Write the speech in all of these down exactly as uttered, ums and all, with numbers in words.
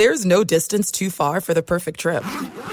There's no distance too far for the perfect trip.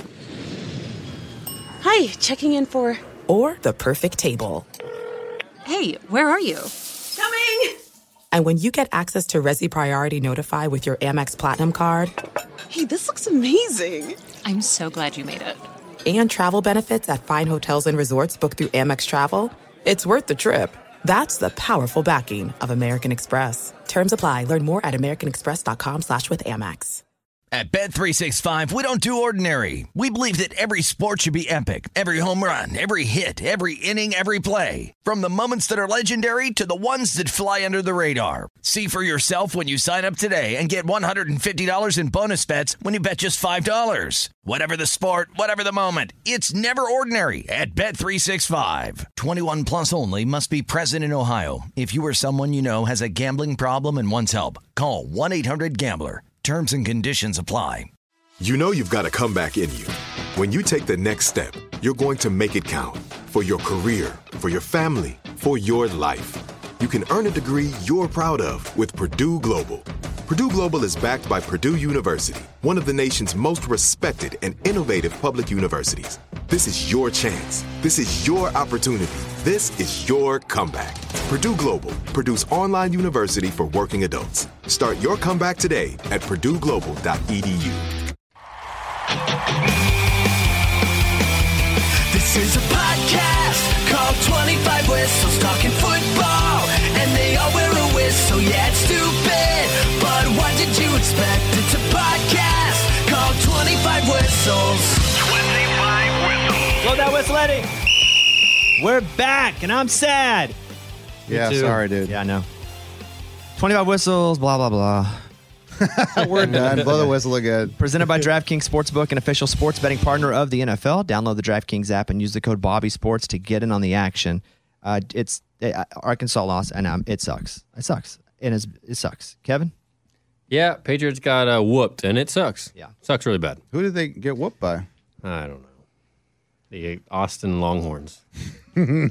Hi, checking in for... Or the perfect table. Hey, where are you? Coming! And when you get access to Resi Priority Notify with your Amex Platinum card... Hey, this looks amazing. I'm so glad you made it. And travel benefits at fine hotels and resorts booked through Amex Travel, it's worth the trip. That's the powerful backing of American Express. Terms apply. Learn more at americanexpress.com slash with Amex. At Bet three sixty-five, we don't do ordinary. We believe that every sport should be epic. Every home run, every hit, every inning, every play. From the moments that are legendary to the ones that fly under the radar. See for yourself when you sign up today and get one hundred fifty dollars in bonus bets when you bet just five dollars. Whatever the sport, whatever the moment, it's never ordinary at Bet three sixty-five. twenty-one plus only. Must be present in Ohio. If you or someone you know has a gambling problem and wants help, call one eight hundred gambler. Terms and conditions apply. You know you've got a comeback in you. When you take the next step, you're going to make it count. For your career, for your family, for your life. You can earn a degree you're proud of with Purdue Global. Purdue Global is backed by Purdue University, one of the nation's most respected and innovative public universities. This is your chance. This is your opportunity. This is your comeback. Purdue Global, Purdue's online university for working adults. Start your comeback today at purdue global dot e d u. This is a podcast called twenty-five Whistles, talking football, and they all wear a whistle. Yeah, it's stupid, but what did you expect? It's a podcast called twenty-five Whistles. twenty-five Whistles. Blow that whistle, Eddie. We're back, and I'm sad. Yeah, sorry, dude. Yeah, I know. twenty-five Whistles, blah, blah, blah. We're done. Blow the whistle again. Presented by DraftKings Sportsbook, an official sports betting partner of the N F L. Download the DraftKings app and use the code BobbySports to get in on the action. Uh, it's uh, Arkansas lost, and um, it sucks. It sucks. It, is, it sucks. Kevin? Yeah, Patriots got uh, whooped, and it sucks. Yeah. Sucks really bad. Who did they get whooped by? I don't know. The Austin Longhorns. It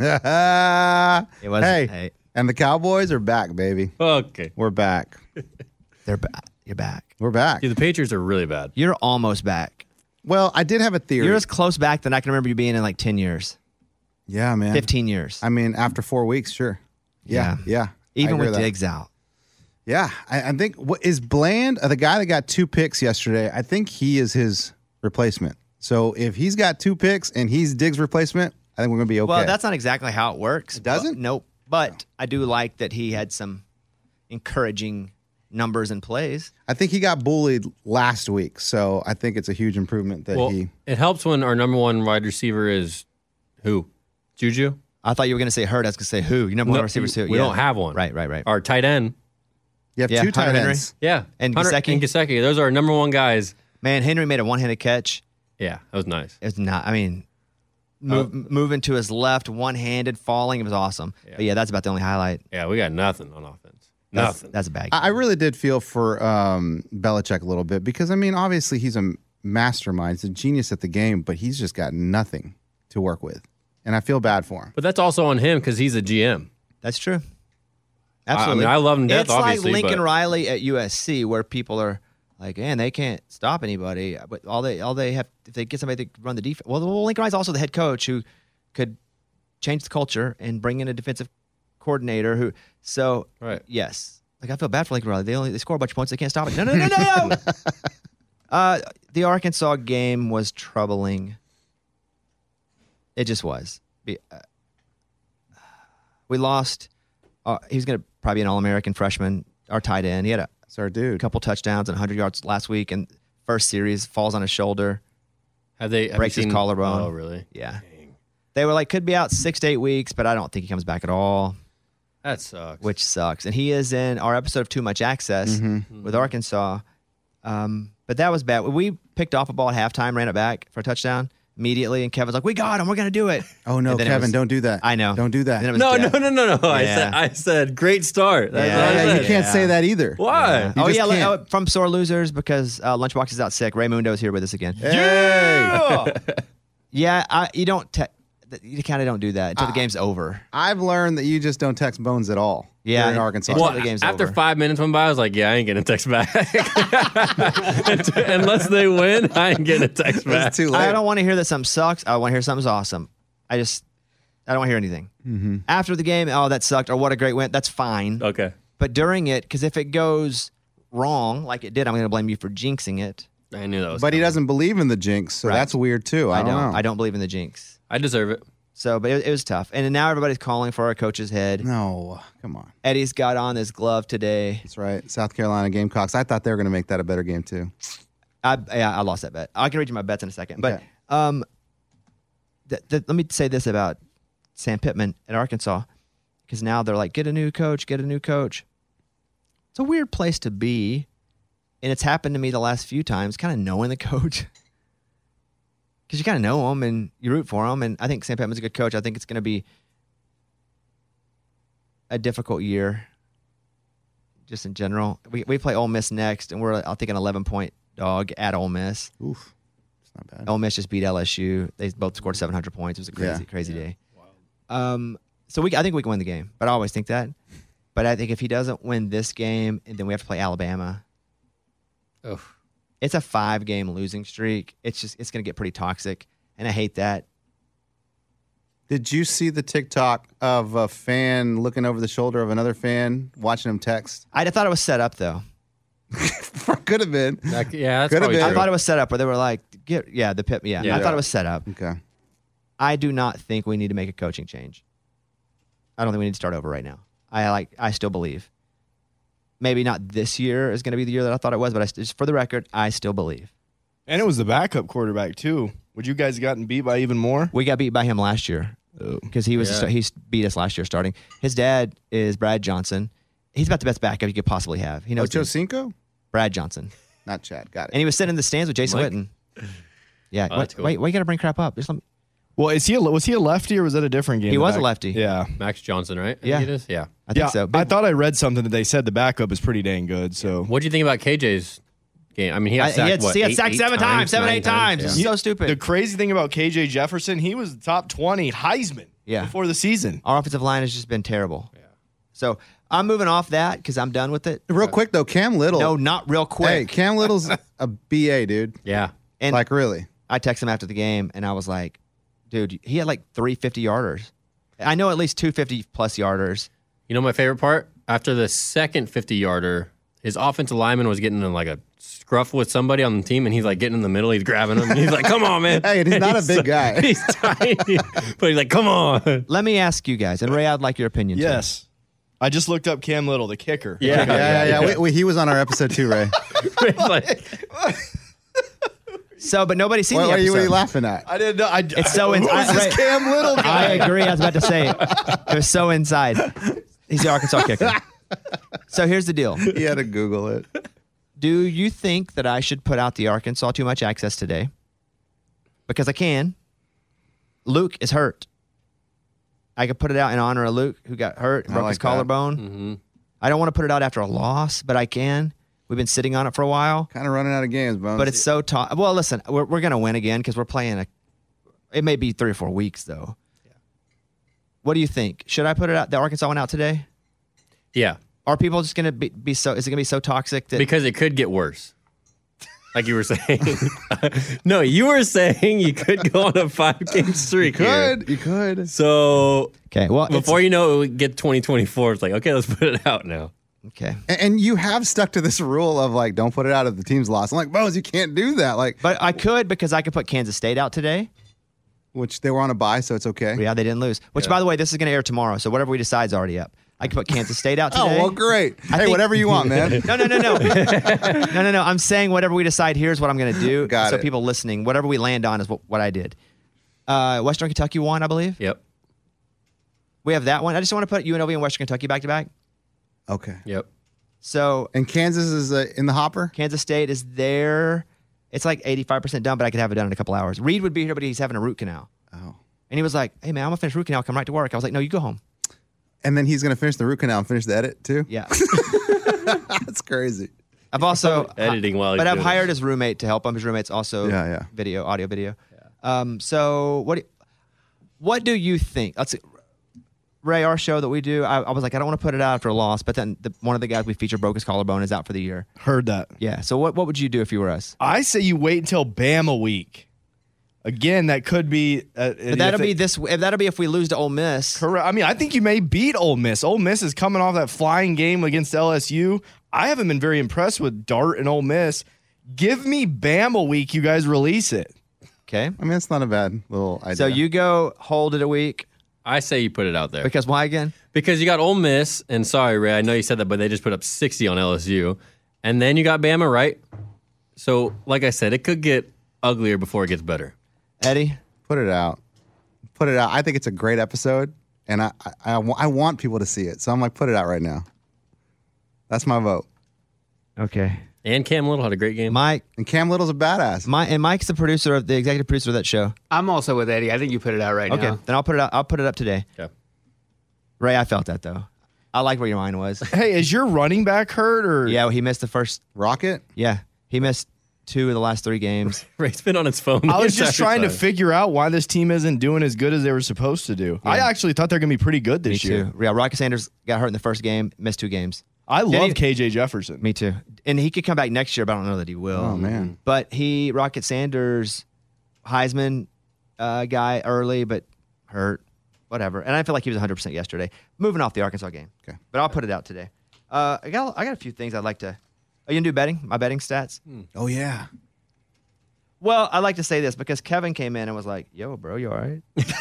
was, hey, hey, and the Cowboys are back, baby. Okay. We're back. they're back. You're back. We're back. Yeah, the Patriots are really bad. You're almost back. Well, I did have a theory. You're as close back than I can remember you being in like ten years. Yeah, man. fifteen years. I mean, after four weeks, sure. Yeah, yeah. yeah. Even with Diggs out. Yeah, I, I think, what is Bland, uh, the guy that got two picks yesterday, I think he is his replacement. So if he's got two picks and he's Diggs' replacement, I think we're going to be okay. Well, that's not exactly how it works. It doesn't? But, nope. But I do like that he had some encouraging numbers and plays. I think he got bullied last week, so I think it's a huge improvement that well, he... It helps when our number one wide receiver is who? Juju? I thought you were going to say Hurt. I was going to say who. Your number no, one receiver is who? We yeah. don't have one. Right, right, right. Our tight end. You have yeah, two tight Henry. ends. Yeah. And Hunter Gesicki. And Gesicki. Those are our number one guys. Man, Henry made a one-handed catch. Yeah, that was nice. It was not, I mean, move, uh, moving to his left, one-handed, falling. It was awesome. Yeah. But yeah, that's about the only highlight. Yeah, we got nothing on offense. That's, Nothing. That's a bad game. I, I really did feel for um, Belichick a little bit because, I mean, obviously he's a mastermind. He's a genius at the game, but he's just got nothing to work with. And I feel bad for him. But that's also on him because he's a G M. That's true. Absolutely. I, mean, I love him to death, it's obviously. It's like Lincoln but... Riley at U S C where people are like, man, they can't stop anybody. But all they all they have, if they get somebody to run the defense. Well, well Lincoln Riley's also the head coach who could change the culture and bring in a defensive coordinator who, so, right. yes. Like, I feel bad for Lincoln Riley. They only they score a bunch of points. They can't stop it. No, no, no, no, no. uh, the Arkansas game was troubling. It just was. Be, uh, we lost. Uh, he was going to probably be an All-American freshman, our tight end. He had a That's our dude. couple touchdowns and one hundred yards last week, and first series falls on his shoulder. Have they have breaks seen, his collarbone. Oh, really? Yeah. Dang. They were like, could be out six to eight weeks, but I don't think he comes back at all. That sucks. Which sucks. And he is in our episode of Too Much Access Mm-hmm. with Arkansas. Um, but that was bad. We picked off a ball at halftime, ran it back for a touchdown immediately, and Kevin's like, we got him. We're going to do it. Oh, no, Kevin, was, don't do that. I know. Don't do that. No, no, no, no, no. Yeah. I said, I said, great start. That's yeah, what I yeah said. you can't yeah. say that either. Why? Yeah. Oh, yeah, can't. from Sore Losers because uh, Lunchbox is out sick. Raymundo is here with us again. Hey. Yeah, I, you don't. Te- you kind of don't do that until the game's over. I've learned that you just don't text Bones at all. Yeah, during Arkansas. until Well, the game's after over. five minutes went by, I was like, yeah, I ain't getting a text back. Unless they win, I ain't getting a text back. It's too late. I don't want to hear that something sucks. I want to hear something's awesome. I just, I don't want to hear anything. Mm-hmm. After the game, oh, that sucked, or what a great win. That's fine. Okay. But during it, because if it goes wrong, like it did, I'm going to blame you for jinxing it. I knew that was But he coming. doesn't believe in the jinx, so Right. that's weird too. I, I don't. know. I don't believe in the jinx. I deserve it. So, but it, it was tough. And then now everybody's calling for our coach's head. No, come on. Eddie's got on his glove today. That's right. South Carolina Gamecocks. I thought they were going to make that a better game too. I yeah, I lost that bet. I can read you my bets in a second. But Okay. um, th- th- let me say this about Sam Pittman at Arkansas, because now they're like, get a new coach, get a new coach. It's a weird place to be, and it's happened to me the last few times, kind of knowing the coach. Because you kind of know him and you root for him. And I think Sam Pittman's a good coach. I think it's going to be a difficult year just in general. We we play Ole Miss next, and we're, I think, an eleven-point dog at Ole Miss. Oof. It's not bad. Ole Miss just beat L S U. They both scored seven hundred points. It was a crazy, Yeah. crazy day. Um, so we, I think we can win the game, but I always think that. But I think if he doesn't win this game, and then we have to play Alabama, Oh. it's a five-game losing streak. It's just it's going to get pretty toxic, and I hate that. Did you see the TikTok of a fan looking over the shoulder of another fan, watching him text? I thought it was set up though. Could have been. That, yeah, that's Could've probably been. I true. thought it was set up where they were like, "Get yeah, the pip, yeah." Yeah. I thought it was set up. Okay. I do not think we need to make a coaching change. I don't think we need to start over right now. I like. I still believe. Maybe not this year is going to be the year that I thought it was, but I, just for the record, I still believe. And it was the backup quarterback too. Would you guys have gotten beat by even more? We got beat by him last year because he was Yeah. he beat us last year starting. His dad is Brad Johnson. He's about the best backup you could possibly have. He knows Ocho the- Cinco? Brad Johnson, Not Chad. Got it. and he was sitting in the stands with Jason Mike? Witten. Yeah, Oh, what, that's cool. wait, why you got to bring crap up? Just let me, Well, is he a, was he a lefty or was that a different game? He The was a back- lefty. Yeah. Max Johnson, right? I Yeah. think it is? Yeah. I think yeah, so. I Big- thought I read something that they said the backup is pretty dang good. So What do you think about K J's game? I mean, he I- got sacked, he had, what, he had eight- sacked eight seven times, seven, nine eight times. It's Yeah. so stupid. the crazy thing about K J Jefferson, he was top twenty Heisman Yeah. before the season. Our offensive line has just been terrible. Yeah. So I'm moving off that because I'm done with it. Real quick though, Cam Little. No, not real quick. Hey, Cam Little's a B A, dude. Yeah. and Like really. I texted him after the game, and I was like, dude, he had like three fifty-yarders. I know at least two fifty-plus yarders. You know my favorite part? After the second fifty-yarder, his offensive lineman was getting in like a scruff with somebody on the team, and he's like getting in the middle. He's grabbing him. And he's like, come on, man. Hey, and he's not a big so- guy. He's tiny. But he's like, come on. Let me ask you guys, and Ray, I'd like your opinion. too. Yes. I just looked up Cam Little, the kicker. Yeah. Yeah, yeah, yeah. We, we, he was on our episode too, Ray. It's like, So, but nobody's seen What, the what, are you, episode. what are you laughing at? I didn't know. I, It's so in- Who is I- this Ray- Cam Little I guy? agree. I was about to say it. It was so inside. He's the Arkansas kicker. So here's the deal. He had to Google it. Do you think that I should put out the Arkansas Too Much Access today? Because I can. Luke is hurt. I could put it out in honor of Luke, who got hurt, I broke like his that. collarbone. mm-hmm. I don't want to put it out after a loss, but I can. We've been sitting on it for a while, Kind of running out of games, Bones. but it's so tough. Well, listen, we're we're gonna win again because we're playing a. It may be three or four weeks though. What do you think? Should I put it out? The Arkansas one out today? Yeah. Are people just gonna be, be so? Is it gonna be so toxic that? Because it could get worse. Like you were saying. No, you were saying you could go on a five game streak. you here. could. You could. So okay, well, it's- before you know it, we get twenty twenty-four. It's like, okay, let's put it out now. okay. And, and you have stuck to this rule of like, don't put it out if the team's lost. I'm like, Bones, you can't do that. Like, But I could because I could put Kansas State out today. which they were on a bye, so it's okay. Yeah, they didn't lose. Which, by the way, this is going to air tomorrow, so whatever we decide is already up. I could put Kansas State out Oh, today. well, great. I hey, think- whatever you want, man. No, no, no, no, no, no, no. I'm saying whatever we decide. Here's what I'm going to do. Got so it. people listening, whatever we land on is what, what I did. Uh, Western Kentucky won, I believe. Yep. We have that one. I just want to put U N L V and Western Kentucky back to back. Okay. Yep. So And Kansas is uh, in the hopper? Kansas State is there. It's like eighty-five percent done, but I could have it done in a couple hours. Reed would be here, but he's having a root canal. Oh. And he was like, hey, man, I'm going to finish root canal. Come right to work. I was like, no, you go home. And then he's going to finish the root canal and finish the edit too? Yeah. That's crazy. I've also Editing while he's but I've doing hired it. his roommate to help him. His roommate's also Yeah, yeah. video, audio, video. Um, so what? Do What do you think? Let's see. Ray, our show that we do, I, I was like, I don't want to put it out after a loss, but then the, one of the guys we feature broke his collarbone, is out for the year. Heard that. Yeah. So what, what would you do if you were us? I say you wait until Bama week. Again, that could be. Uh, But that'll be this. If that'll be if we lose to Ole Miss. Correct. I mean, I think you may beat Ole Miss. Ole Miss is coming off that flying game against L S U. I haven't been very impressed with Dart and Ole Miss. Give me Bama week. You guys release it. Okay. I mean, it's not a bad little idea. So you go hold it a week. I say you put it out there. Because why again? Because you got Ole Miss, and sorry, Ray, I know you said that, but they just put up sixty on L S U. And then you got Bama, right? So, like I said, it could get uglier before it gets better. Eddie? Put it out. Put it out. I think it's a great episode, and I, I, I, I want people to see it. So I'm like, put it out right now. That's my vote. Okay. And Cam Little had a great game. Mike. And Cam Little's a badass. My, and Mike's the producer of the executive producer of that show. I'm also with Eddie. I think you put it out right Okay. now. Then I'll put it out. I'll put it up today. Okay. Ray, I felt that though. I like where your mind was. Hey, is your running back hurt or? Yeah, well, he missed the first. Rocket? Yeah, he missed two of the last three games. Ray's been on his phone. I was the just entire trying to time. figure out why this team isn't doing as good as they were supposed to do. I actually thought they're going to be pretty good Me this year. too. Yeah, Rocket Sanders got hurt in the first game, missed two games. I Did love he- K J Jefferson. Me too. And he could come back next year, but I don't know that he will. Oh, man. But he, Rocket Sanders, Heisman uh, guy early, but hurt. Whatever. And I feel like he was one hundred percent yesterday. Moving off the Arkansas game. Okay. But I'll put it out today. Uh, I got I got a few things I'd like to. Are you going to do betting? My betting stats? Oh, yeah. Well, I'd like to say this because Kevin came in and was like, yo, bro, you all right?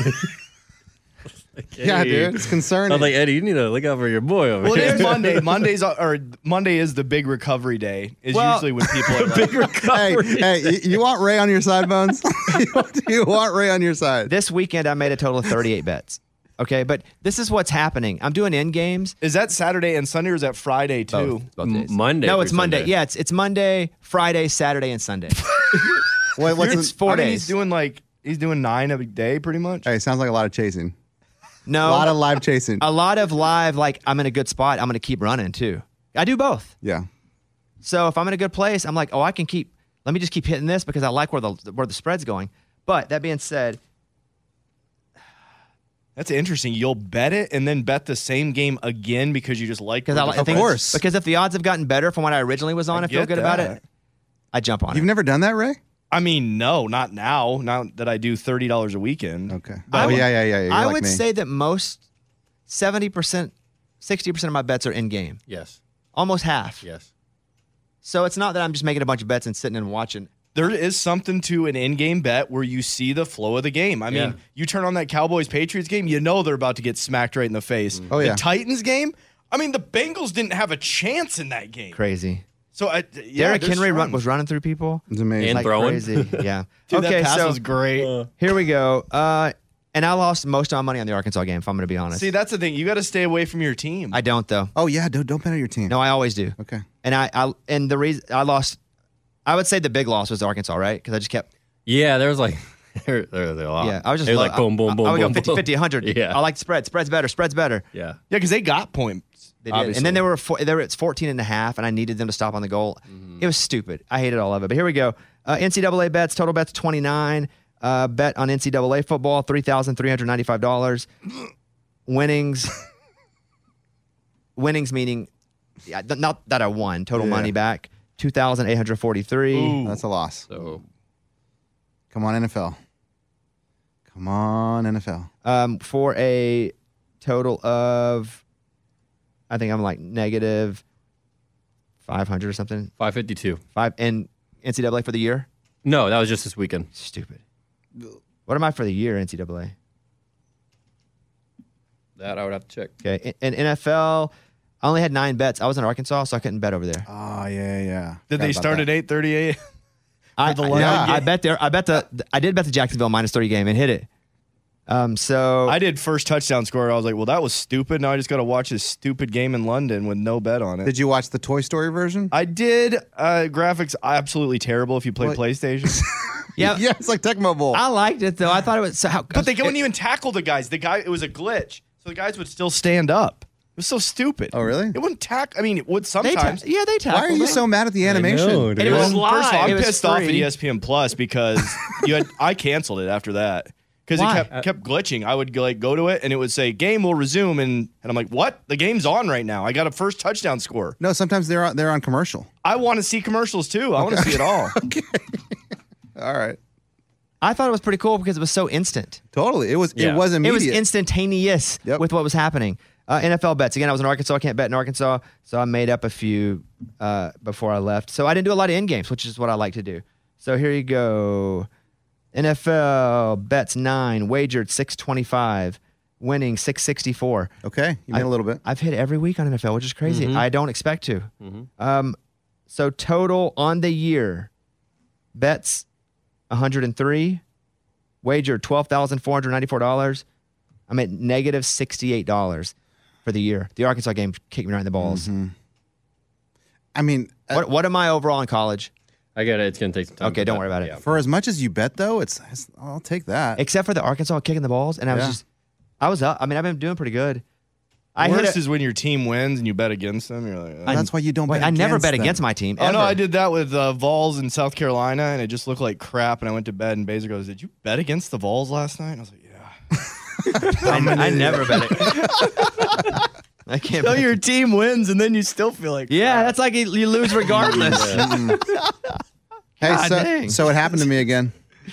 Yeah, Hey. dude. It's concerning. I was like, Eddie, you need to look out for your boy over Well, it here. is Monday. Monday's or Monday is the big recovery day. Is Well- usually when people are like, hey, hey, you, you want Ray on your side, Bones? you want Ray on your side? This weekend, I made a total of thirty-eight bets. Okay, but this is what's happening. I'm doing end games. is that Saturday and Sunday or is that Friday too? Both, both M- days. Monday No, through it's Monday. Sunday. Yeah, it's it's Monday, Friday, Saturday, and Sunday. Wait, what's It's the- four I mean, days. he's doing like he's doing nine a day pretty much. Hey, sounds like a lot of chasing. No, A lot of live chasing. a lot of live. Like I'm in a good spot. I'm going to keep running too. I do both. Yeah. So if I'm in a good place, I'm like, oh, I can keep. Let me just keep hitting this because I like where the where the spread's going. But that being said, That's interesting. You'll bet it and then bet the same game again because you just like. because where I, the I think course. because if the odds have gotten better from what I originally was on, I, I feel get good about that. it. I jump on You've it. never done that, Ray? I mean, no, not now. Now that I do thirty dollars a weekend. Okay. I oh, would- yeah, yeah, yeah. You're I like would me. say that most seventy percent, sixty percent of my bets are in game. Yes. Almost half. Yes. So it's not that I'm just making a bunch of bets and sitting and watching. There is something to an in-game bet where you see the flow of the game. I mean, Yeah. you turn on that Cowboys-Patriots game, you know they're about to get smacked right in the face. Oh, yeah. The Titans game, I mean, the Bengals didn't have a chance in that game. Crazy. So, I, yeah, Derrick they're Henry run, strong. was running through people. It's amazing. And Like throwing. crazy. Yeah. Dude, okay, that pass so was great. here we go. Uh, and I lost most of my money on the Arkansas game, if I'm going to be honest. See, that's the thing. You got to stay away from your team. I don't, though. Oh, yeah. Don't, don't bet on your team. No, I always do. Okay. And I, I and the reason I lost, I would say the big loss was Arkansas, right? Because I just kept, Yeah, there was like, there, there, there a lot. yeah, I was just It was lo- like boom, boom, I, boom, I would boom, go fifty, boom. fifty, one hundred. Yeah. I like the spread. Spread's better. Spread's better. Yeah. yeah, because they got points. They did. obviously. And then they were four, they were it's fourteen and a half, and I needed them to stop on the goal. It was stupid. I hated all of it. But here we go. Uh, N C double A bets, total bets twenty-nine. Uh, bet on N C double A football, three thousand three hundred ninety-five dollars. Winnings. Winnings meaning, yeah, th- not that I won. Total Yeah. money back, two thousand eight hundred forty-three. Ooh. That's a loss. So Come on, N F L. Come on, N F L. Um, for a total of, I think I'm like negative five hundred or something. five fifty-two. Five and N C double A for the year. No, that was just this weekend. Stupid. What am I for the year, N C double A? That I would have to check. Okay. In, in N F L, I only had nine bets. I was in Arkansas, so I couldn't bet over there. Oh, yeah, yeah. Did Forgot they about start that. at eight thirty-eight? I, the I- London yeah, game? I bet there. I bet the. I did bet the Jacksonville minus thirty game and hit it. Um. So I did first touchdown score. I was like, well, that was stupid. Now I just got to watch this stupid game in London with no bet on it. Did you watch the Toy Story version? I did. Uh, graphics absolutely terrible if you play What? PlayStation. yeah, yeah, it's like Tecmo Bowl. I liked it though. I thought it was so. How, But they wouldn't even tackle the guys. The guy, it was a glitch, so the guys would still stand up. It was so stupid. Oh, really? It wouldn't tack. I mean, it would They ta- sometimes. yeah, they tackled. Why are you it. so mad at the animation? know, And it dude. was Well, first of all, live. I'm It was pissed off at free. E S P N Plus because you had I canceled it after that Because it Why? kept kept glitching. I would like go to it and it would say game will resume and, and I'm like, what? The game's on right now. I got a first touchdown score. No, sometimes they're on, they're on commercial. I want to see commercials too. I want to see it all. Okay. All right. I thought it was pretty cool because it was so instant. Totally. It was Yeah. it was It immediate. was instantaneous Yep. with what was happening. Uh, N F L bets. Again, I was in Arkansas. I can't bet in Arkansas. So I made up a few uh, before I left. So I didn't do a lot of end games, which is what I like to do. So here you go. N F L bets nine, wagered six twenty-five, winning six sixty-four. Okay. You made I- a little bit. I've hit every week on N F L, which is crazy. Mhm. I don't expect to. Mhm. Um, so total on the year, bets one hundred three, wagered twelve thousand four hundred ninety-four dollars. I'm at negative sixty-eight dollars for the year. The Arkansas game kicked me right in the balls. Mhm. I mean, uh, What what am I overall in college? I get it. It's gonna take some time. Okay, to don't bet. worry about it. Yeah. for as much as you bet, though, it's, it's I'll take that. Except for the Arkansas kicking the balls, and I was Yeah. just, I was up. I mean, I've been doing pretty good. I Worst hit a, is when your team wins and you bet against them. You're like, oh. That's why you don't wait, bet I never against bet them. against my team. Oh no, ever. I did that with uh, Vols in South Carolina, and it just looked like crap. And I went to bed, and Baser goes, "Did you bet against the Vols last night?" And I was like, "Yeah." I, I never bet it. I can't. So bet. your team wins, and then you still feel like, Yeah, that's like you you lose regardless. Hey, God so, dang. so it happened to me again.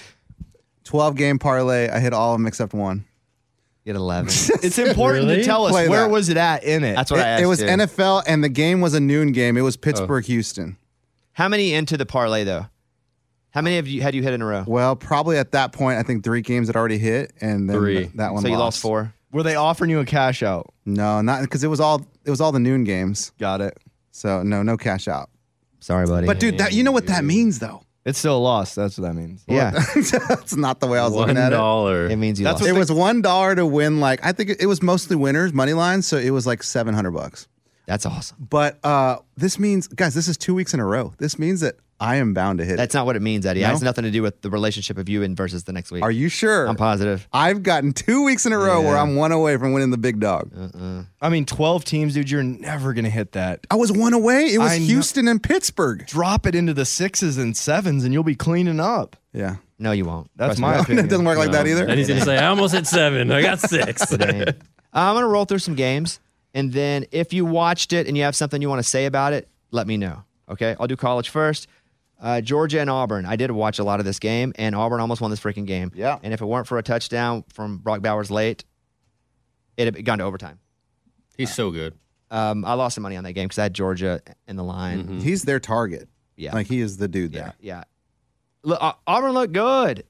twelve game parlay. I hit all of them except one. Get eleven. it's important Really? to tell us Play where that. was it at in it. That's what I It, asked it was you. N F L, and the game was a noon game. It was Pittsburgh, Houston. How many into the parlay though? How many have you had you hit in a row? Well, probably at that point, I think three games had already hit, and then Three. th- that one. So you lost four. Were they offering you a cash out? No, not because it was all it was all the noon games. Got it. So no, no cash out. Sorry, buddy. But dude, that you know what that means though. It's still a loss. That's what that means. yeah, That's not the way I was One looking at it. dollar. it means you That's lost. It was one dollar to win. Like I think it, it was mostly winners money lines, so it was like seven hundred bucks. That's awesome. But uh, this means, guys, this is two weeks in a row. This means that I am bound to hit That's it. not what it means, Eddie. It No? has nothing to do with the relationship of you and versus the next week. Are you sure? I'm positive. I've gotten two weeks in a row where Yeah. I'm one away from winning the big dog. I mean, twelve teams, dude. You're never gonna hit that. I was one away. It was I know- Houston and Pittsburgh. Drop it into the sixes and sevens, and you'll be cleaning up. Yeah. No, you won't. That's Trust my me. opinion. It doesn't work like that either. And he's gonna say, "I almost hit seven. I got six." It ain't. Uh, I'm gonna roll through some games, and then if you watched it and you have something you want to say about it, let me know. Okay, I'll do college first. Uh, Georgia and Auburn. I did watch a lot of this game, and Auburn almost won this freaking game. Yeah. And if it weren't for a touchdown from Brock Bowers late, it had gone to overtime. He's so good. Um, I lost some money on that game because I had Georgia in the line. Mm-hmm. He's their target. Yeah. Like he is the dude Yeah, there. yeah. Look, Au- Auburn looked good.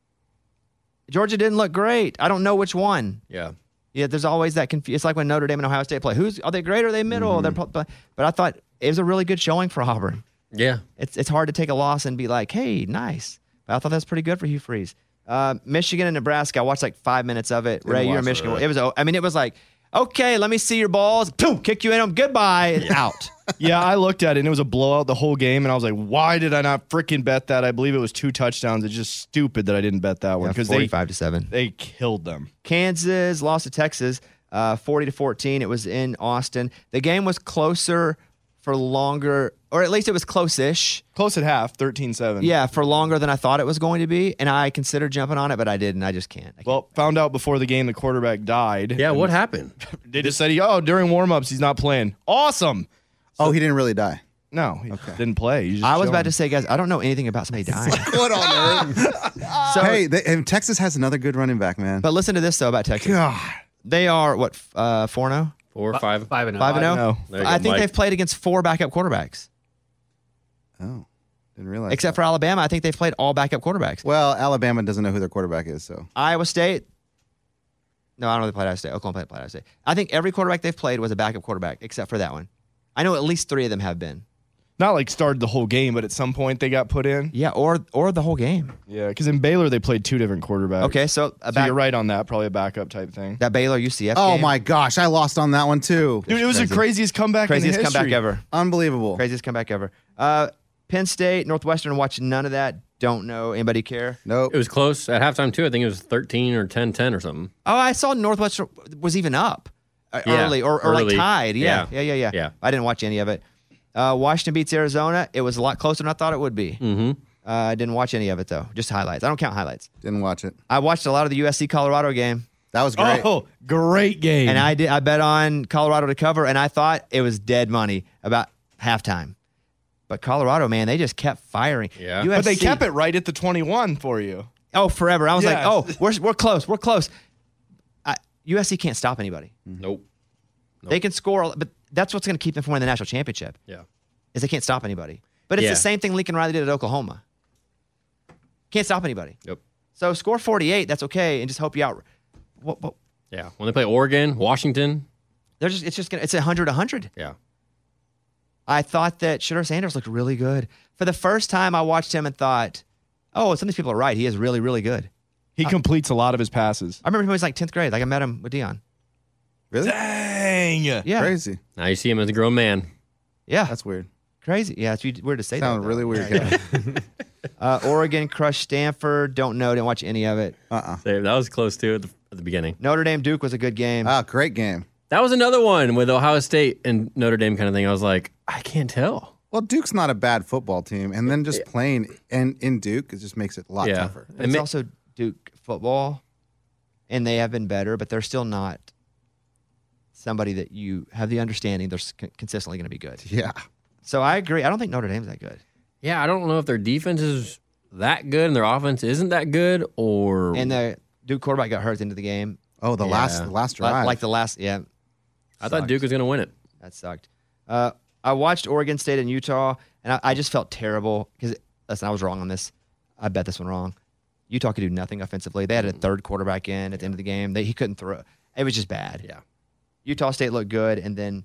Georgia didn't look great. I don't know which one. Yeah. Yeah, there's always that confusion. It's like when Notre Dame and Ohio State play. Who's are they great or are they middle? They're pro- but I thought it was a really good showing for Auburn. Yeah. It's it's hard to take a loss and be like, hey, nice. But I thought that's pretty good for Hugh Freeze. Uh, Michigan and Nebraska. I watched like five minutes of it. Ray, you're a watch it, Michigan. really. It was. I mean, it was like, okay, let me see your balls. Boom, kick you in them. Goodbye. Out. Yeah, I looked at it and it was a blowout the whole game, and I was like, why did I not freaking bet that? I believe it was two touchdowns. It's just stupid that I didn't bet that one Yeah, because they forty-five to seven. they killed them. Kansas lost to Texas, uh, forty to fourteen. It was in Austin. The game was closer for longer, or at least it was close-ish. Close at half, thirteen seven. Yeah, for longer than I thought it was going to be, and I considered jumping on it, but I didn't. I just can't. I can't. Well, found out before the game the quarterback died. Yeah. And What happened? They just said, he, oh, during warm-ups, he's not playing. Awesome. Oh, he didn't really die. No, he didn't play. He just I was about chilling. to say, guys, I don't know anything about somebody dying. What on earth? So, Hey, they, and Texas has another good running back, man. but listen to this though about Texas. God. They are what f- uh, four and zero, Four, five, Five and five and no. zero. There you go, I think Mike. they've played against four backup quarterbacks, Oh, didn't realize. except that. for Alabama. I think they've played all backup quarterbacks. Well, Alabama doesn't know who their quarterback is, so Iowa State. No, I don't know if they played Iowa State. Oklahoma played Iowa State. I think every quarterback they've played was a backup quarterback, except for that one. I know at least three of them have been. Not like started the whole game, but at some point they got put in. Yeah, or or the whole game. Yeah, because in Baylor they played two different quarterbacks. Okay, so, a So back, you're right on that. Probably a backup type thing. that Baylor U C F Oh game. my gosh, I lost on that one too. Dude, it was crazy. the craziest comeback Craziest in history. comeback ever. Unbelievable. Craziest comeback ever. Uh, Penn State, Northwestern, watched none of that. Don't know. Anybody care? Nope. It was close at halftime too. I think it was thirteen or ten ten or something. Oh, I saw Northwestern was even up uh, Yeah, early or, or like early. tied. Yeah. Yeah. yeah, yeah, yeah, Yeah. I didn't watch any of it. Uh, Washington beats Arizona. It was a lot closer than I thought it would be. Mm-hmm. Uh, I didn't watch any of it though. Just highlights. I don't count highlights. Didn't watch it. I watched a lot of the U S C Colorado game. That was great. Oh, great game. And I did. I bet on Colorado to cover, and I thought it was dead money about halftime. But Colorado, man, they just kept firing. Yeah. but they kept it right at the twenty-one for you. Oh, forever. I was Yeah. like, oh, we're we're close. We're close. I, U S C can't stop anybody. Nope. They can score, but that's what's going to keep them from winning the national championship. Yeah. Is they can't stop anybody. But it's Yeah. the same thing Lincoln Riley did at Oklahoma. Can't stop anybody. Yep. So score forty-eight. That's okay, and just hope you out. What? what Yeah. When they play Oregon, Washington. they're just. It's just gonna. It's a hundred. A hundred. Yeah. I thought that Shedeur Sanders looked really good. For the first time, I watched him and thought, oh, some of these people are right. He is really, really good. He completes a lot of his passes. I remember him when he was like tenth grade. Like I met him with Dion. Really? Dang. Yeah. Crazy. Now you see him as a grown man. Yeah. That's weird. Crazy. Yeah, it's weird to say Sounds that. really weird. guy. Uh, Oregon crushed Stanford. Don't know. Didn't watch any of it. Uh-uh. Same. That was close too at the, at the beginning. Notre Dame Duke was a good game. Ah, great game. That was another one with Ohio State and Notre Dame kind of thing. I was like, I can't tell. Well, Duke's not a bad football team, and then just playing and in Duke, it just makes it a lot Yeah. tougher. But it's also Duke football, and they have been better, but they're still not somebody that you have the understanding they're s- consistently going to be good. Yeah. So I agree. I don't think Notre Dame's that good. Yeah, I don't know if their defense is that good and their offense isn't that good, or And the Duke quarterback got hurt at the end of the game. Oh, the Yeah. last the last Like, drive. like the last, yeah. I thought Duke was going to win it. That sucked. Uh, I watched Oregon State and Utah, and I, I just felt terrible because, listen, I was wrong on this. I bet this one wrong. Utah could do nothing offensively. They had a third quarterback in at the end of the game. They, he couldn't throw. It was just bad. Yeah. Utah State looked good, and then,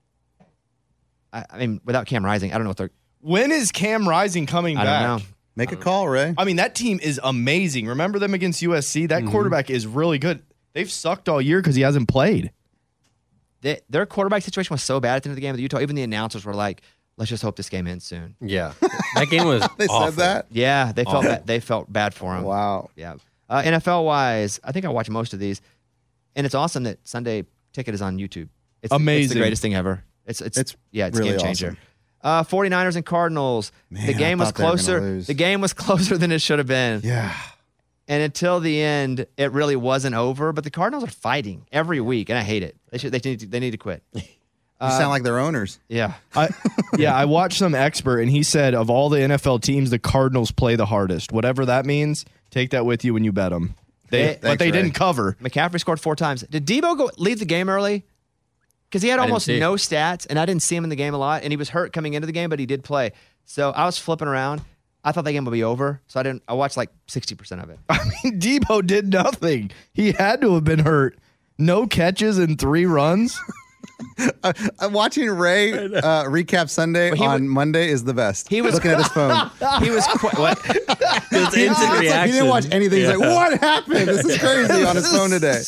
I, I mean, without Cam Rising, I don't know what they're. When is Cam Rising coming I back? don't know. Make a call, Ray. I mean, that team is amazing. Remember them against U S C? That quarterback is really good. They've sucked all year because he hasn't played. They, their quarterback situation was so bad at the end of the game with Utah. Even the announcers were like, "Let's just hope this game ends soon." Yeah. That game was They awful. said that? Yeah, they felt Awful. bad, they felt bad for him. Wow. Yeah. Uh, N F L wise, I think I watch most of these, and it's awesome that Sunday Ticket is on YouTube. It's It's the Amazing. greatest thing ever. It's it's, It's yeah, it's a really game changer. awesome. Uh, 49ers and Cardinals. Man, the I game was thought they were gonna closer. lose. The game was closer than it should have been. Yeah. And until the end, it really wasn't over. But the Cardinals are fighting every week, and I hate it. They should. They need. To, they need to quit. You sound like their owners. Yeah. I, yeah, I watched some expert, and he said of all the N F L teams, the Cardinals play the hardest. Whatever that means, take that with you when you bet them. They, Hey, but thanks, they Ray. didn't cover. McCaffrey scored four times. Did Debo go leave the game early? Because he had I didn't almost see. no stats, and I didn't see him in the game a lot. And he was hurt coming into the game, but he did play. So I was flipping around. I thought the game would be over, so I didn't. I watched like sixty percent of it. I mean, Debo did nothing. He had to have been hurt. No catches and three runs. Uh, uh, watching Ray uh, recap Sunday he on wa- Monday is the best. He was- looking at his phone. He was qu- what? It's He, instant it's like reaction. he didn't watch anything. He's Yeah. like, "What happened? This is crazy." On his phone today.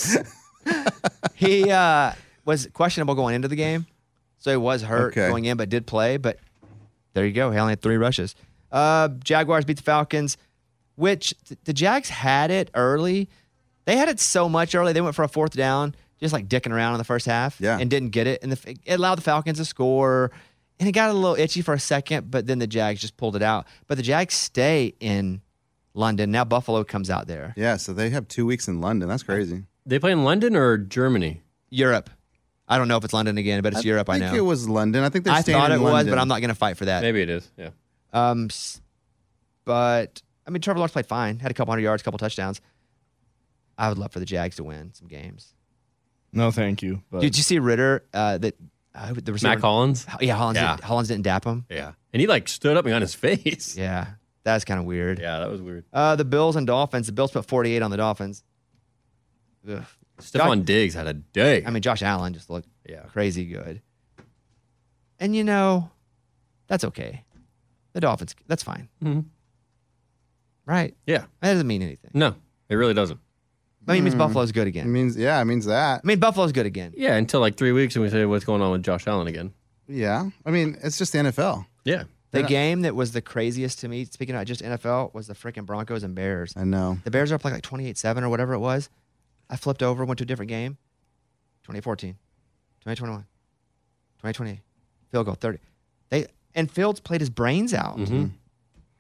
He uh, was questionable going into the game, so he was hurt Okay. going in, but did play. But there you go. He only had three rushes. Uh, Jaguars beat the Falcons, which th- the Jags had it early. They had it so much early. They went for a fourth down, just like dicking around in the first half, Yeah. and didn't get it. And the, it allowed the Falcons to score, and it got a little itchy for a second, but then the Jags just pulled it out. But the Jags stay in London. Now Buffalo comes out there. Yeah, so they have two weeks in London. That's crazy. They play in London or Germany? Europe. I don't know if it's London again, but it's Europe, I I know. think it was London. I think they're I staying thought in it was, London. but I'm not going to fight for that. Maybe it is. Yeah. Um, s- but I mean, Trevor Lawrence played fine. Had a couple hundred yards, a couple touchdowns. I would love for the Jags to win some games. No, thank you. But Did you see Ritter? Uh, that uh, the receiver, Mac Hollins? Yeah, Hollins. Yeah. Didn't, Hollins didn't dap him. Yeah. And he like stood up and got his face. Yeah, that's kind of weird. Yeah, that was weird. Uh, the Bills and Dolphins. The Bills put forty-eight on the Dolphins. Ugh. Stephon Diggs had a day. I mean, Josh Allen just looked Yeah. crazy good. And you know, that's okay. The Dolphins. That's fine. Mhm. Right. Yeah. That doesn't mean anything. No, it really doesn't. I mean, it means Hmm. Buffalo's good It again. means yeah, it means that. I mean, Buffalo's good again. Yeah, until like three weeks and we say what's going on with Josh Allen again. Yeah, I mean it's just the N F L. Yeah. The Yeah. game that was the craziest to me, speaking of just N F L, was the freaking Broncos and Bears. I know. The Bears are up like, like twenty-eight seven or whatever it was. I flipped over, went to a different game. twenty fourteen, twenty twenty-one, twenty twenty-eight. Field goal, thirty. They And Fields played his brains out. Mm-hmm.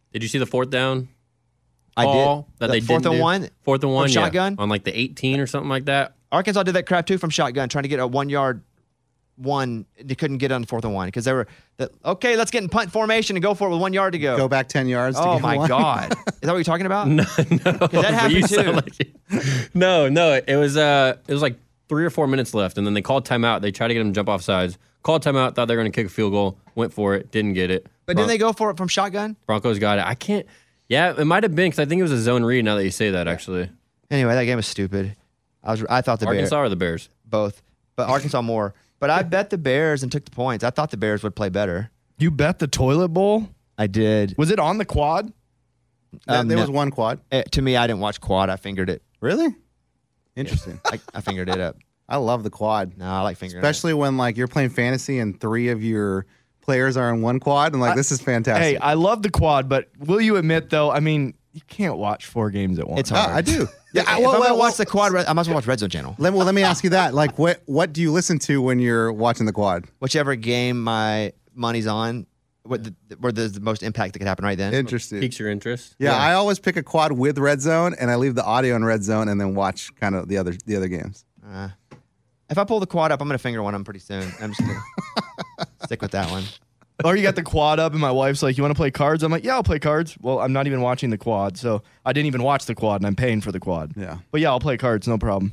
Did you see the fourth down? I call did. That The they fourth didn't and do? one? Fourth and one, From yeah. shotgun? On like the eighteen or something like that. Arkansas did that crap too from shotgun, trying to get a one yard one. They couldn't get on fourth and one because they were the, okay. Let's get in punt formation and go for it with one yard to go. Go back ten yards. To Oh get my one. God! Is that what you're talking about? No, no. that But happened you too. sound like you- no, no. It was uh, it was like three or four minutes left, and then they called timeout. They tried to get him to jump off sides. Called timeout. Thought they were going to kick a field goal. Went for it. Didn't get it. But didn't they go for it from shotgun? Broncos got it. I can't. Yeah, it might have been because I think it was a zone read. Now that you say that, actually, Anyway, that game was stupid. I was I thought the Arkansas Bears or the Bears. both, but Arkansas more. But I bet the Bears and took the points. I thought the Bears would play better. You bet the toilet bowl? I did. Was it on the quad? There- Um, there no. was one quad. Eh, to me, I didn't watch quad. I fingered it. Really? Interesting. I, I fingered it up. I love the quad. No, I like fingering Especially when like you're playing fantasy and three of your players are in one quad and like this is fantastic. Hey, I love the quad, but will you admit though? I mean, you can't watch four games at once. It's Oh, hard. I do. Yeah, If I, I'm well, gonna well, watch the quad, I might as well watch Red Zone Channel. Let, well, let me ask you that. Like, what what do you listen to when you're watching the quad? Whichever game my money's on, what the, where there's the most impact that could happen right then. Interesting. Piques your interest. Yeah, I always pick a quad with Red Zone, and I leave the audio in Red Zone, and then watch kind of the other the other games. Uh, if I pull the quad up, I'm gonna finger one of them pretty soon. I'm just gonna stick with that one. Or you got the quad up, and my wife's like, "You want to play cards?" I'm like, "Yeah, I'll play cards." Well, I'm not even watching the quad, so I didn't even watch the quad, and I'm paying for the quad. Yeah, but yeah, I'll play cards, no problem.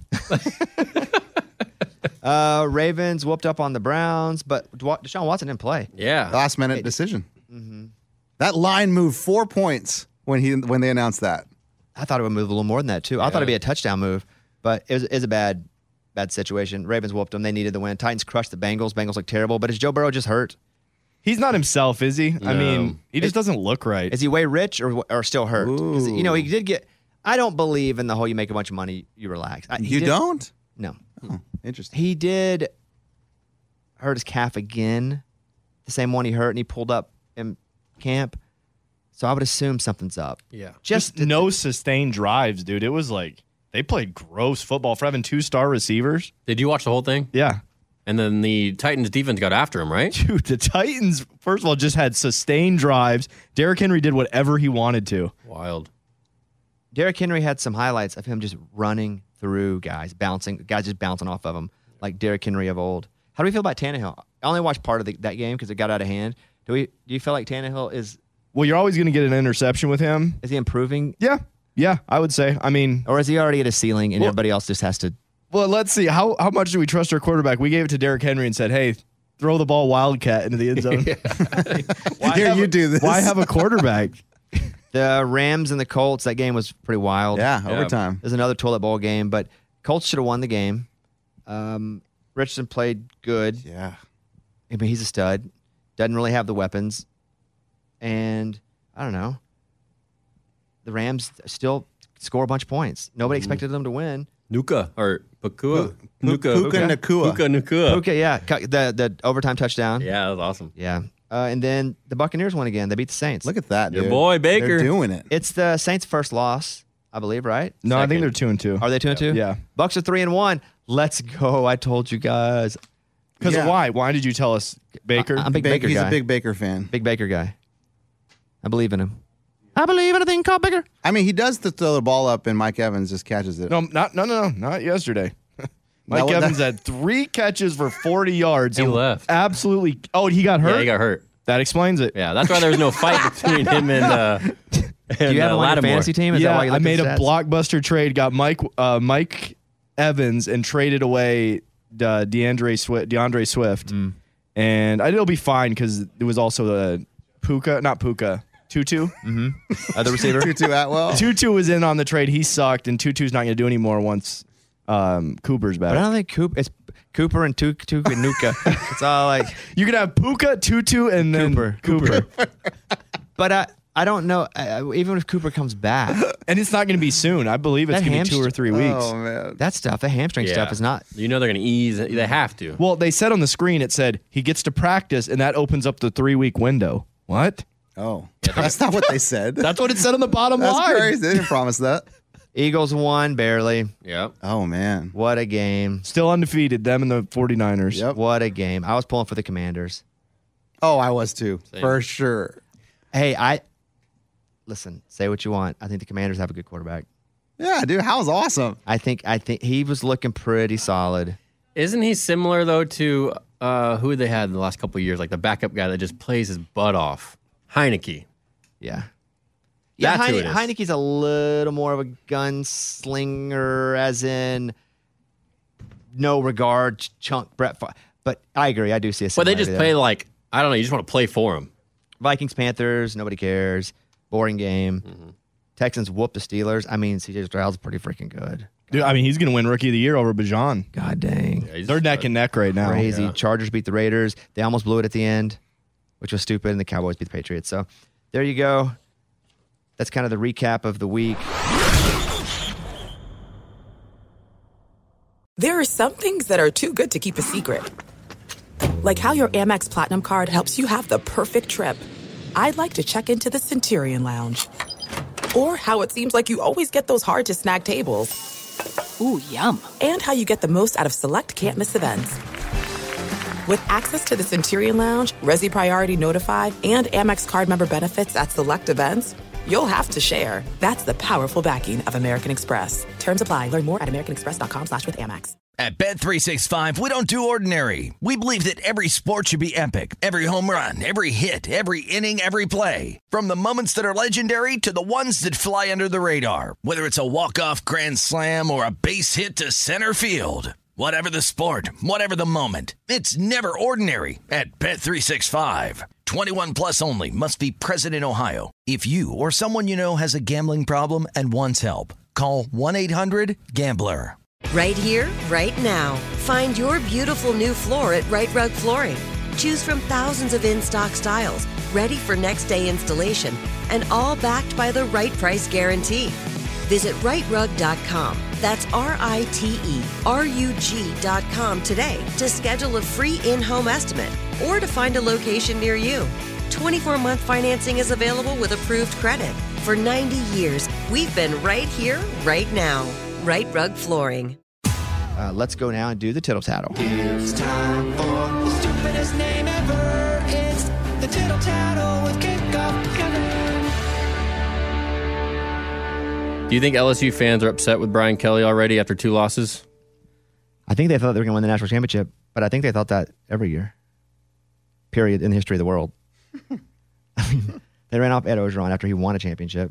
Uh, Ravens whooped up on the Browns, but Dwa- Deshaun Watson didn't play. Yeah, last minute decision. That line moved four points when he when they announced that. I thought it would move a little more than that too. I thought it'd be a touchdown move, but it was, it was a bad, bad situation. Ravens whooped them. They needed the win. Titans crushed the Bengals. Bengals look terrible, but is Joe Burrow just hurt? He's not himself, is he? I No. mean, he just doesn't look right. Is he way rich or or still hurt? 'Cause, you know, he did get. I don't believe in the whole you make a bunch of money, you relax. I, he You did- don't? No. Oh, interesting. He did hurt his calf again, the same one he hurt, and he pulled up in camp. So I would assume something's up. Yeah. Just Just no sustained drives, dude. It was like they played gross football for having two star receivers. Did you watch the whole thing? Yeah. And then the Titans defense got after him, right? Dude, the Titans, first of all, just had sustained drives. Derrick Henry did whatever he wanted to. Wild. Derrick Henry had some highlights of him just running through guys, bouncing, guys just bouncing off of him, like Derrick Henry of old. How do we feel about Tannehill? I only watched part of the, that game because it got out of hand. Do we? Do you feel like Tannehill is Well, you're always going to get an interception with him. is he improving, Yeah. Yeah, I would say. I mean, or is he already at a ceiling and Well- everybody else just has to? well, let's see. How how much do we trust our quarterback? We gave it to Derrick Henry and said, hey, throw the ball wildcat into the end zone. Why Here, have you a- do this. Why have a quarterback? The Rams and the Colts, that game was pretty wild. Yeah, Yeah. overtime. There's another toilet bowl game, but Colts should have won the game. Um, Richardson played good. Yeah. I mean, he's a stud. Doesn't really have the weapons. And I don't know. The Rams still score a bunch of points. Nobody expected them to win. Nuka or Pakua. Pu- Nuka. Puka Nacua. Puka Nacua. Okay, yeah. cu- The the overtime touchdown. Yeah, that was awesome. Yeah. Uh, and then the Buccaneers won again. They beat the Saints. Look at that, Your dude. boy, Baker. They're doing it. It's the Saints' first loss, I believe, right? No, I think Second. they're two and two. Are they two and two? Yeah. Bucks are three and one. Let's go. I told you guys. Because Yeah. why? Why did you tell us, Baker? I- I'm a big Baker, Baker he's guy. a big Baker fan. Big Baker guy. I believe in him. I believe in a thing called Baker. I mean, he does th- throw the ball up, and Mike Evans just catches it. no, not no, no, no, not yesterday. Mike That was- Evans had three catches for forty yards. He and left. Absolutely. Oh, he got hurt. Yeah, he got hurt. That explains it. Yeah, that's why there was no fight between him and. Uh, Do you have him on your fantasy team? Is that yeah, why you I looked made at a the stats? blockbuster trade. Got Mike uh, Mike Evans and traded away uh, DeAndre Swift. DeAndre Swift, Mm. and I think it'll be fine because it was also the Puka, not Puka, Tutu. Other receiver. Tutu Atwell. Tutu was in on the trade. He sucked, and Tutu's not going to do anymore once um, Cooper's back. But I don't think Cooper. It's Cooper and Tuk Tuk and Nuka. It's all like You could have Puka, Tutu, and then Cooper. Cooper. But I, I don't know. Uh, even if Cooper comes back, And it's not going to be soon. I believe it's That going to be two or hamstring- three weeks. Oh, man. that stuff, the hamstring yeah. stuff, is not. You know they're going to ease. They have to. Well, they said on the screen, it said he gets to practice, and that opens up the three week window. What? Oh, that's not what they said. That's what it said on the bottom That's line. crazy. They didn't promise that. Eagles won barely. Yeah. Oh, man. What a game! Still undefeated, them and the 49ers. Yep. What a game! I was pulling for the Commanders. Oh, I was too, Same. for sure. Hey, I listen, say what you want. I think the Commanders have a good quarterback. Yeah, dude, Howell's awesome. I think I think he was looking pretty solid. Isn't he similar though to uh, who they had in the last couple of years, like the backup guy that just plays his butt off, Heineke? Yeah, yeah. That's who Heine, it is. Heineke's a little more of a gunslinger, as in no regard, ch- chunk Brett. Favre. But I agree, I do see a. But they just similarity play there. like I don't know. You just want to play for him. Vikings, Panthers. Nobody cares. Boring game. Mm-hmm. Texans whoop the Steelers. I mean, C J Stroud's pretty freaking good. Dude, I mean, he's going to win Rookie of the Year over Bajan. God dang. Yeah, he's They're neck and neck right now. Crazy. Yeah. Chargers beat the Raiders. They almost blew it at the end, which was stupid, and the Cowboys beat the Patriots. So there you go. That's kind of the recap of the week. There are some things that are too good to keep a secret. Like how your Amex Platinum card helps you have the perfect trip. I'd like to check into the Centurion Lounge. Or how it seems like you always get those hard-to-snag tables. Ooh, yum. And how you get the most out of select can't-miss events. With access to the Centurion Lounge, Resi Priority Notified, and Amex card member benefits at select events, you'll have to share. That's the powerful backing of American Express. Terms apply. Learn more at americanexpress.com slash with Amex. At Bet three sixty-five, we don't do ordinary. We believe that every sport should be epic. Every home run, every hit, every inning, every play. From the moments that are legendary to the ones that fly under the radar. Whether it's a walk-off grand slam or a base hit to center field. Whatever the sport, whatever the moment. It's never ordinary at Bet three sixty-five. twenty-one plus only. Must be present in Ohio. If you or someone you know has a gambling problem and wants help, call one eight hundred gambler. Right here, right now. Find your beautiful new floor at Right Rug Flooring. Choose from thousands of in-stock styles, ready for next day installation, and all backed by the right price guarantee. Visit right rug dot com. That's R I T E R U G dot com today to schedule a free in-home estimate or to find a location near you. twenty-four month financing is available with approved credit. For ninety years, we've been right here, right now. Right Rug Flooring. Uh, let's go now and do the tittle tattle. It's time for the stupidest name ever. It's the Tittle Tattle with Kickoff Kevin. Do you think L S U fans are upset with Brian Kelly already after two losses? I think they thought they were going to win the national championship, but I think they thought that every year. Period in the history of the world. I mean, they ran off Ed Ogeron after he won a championship.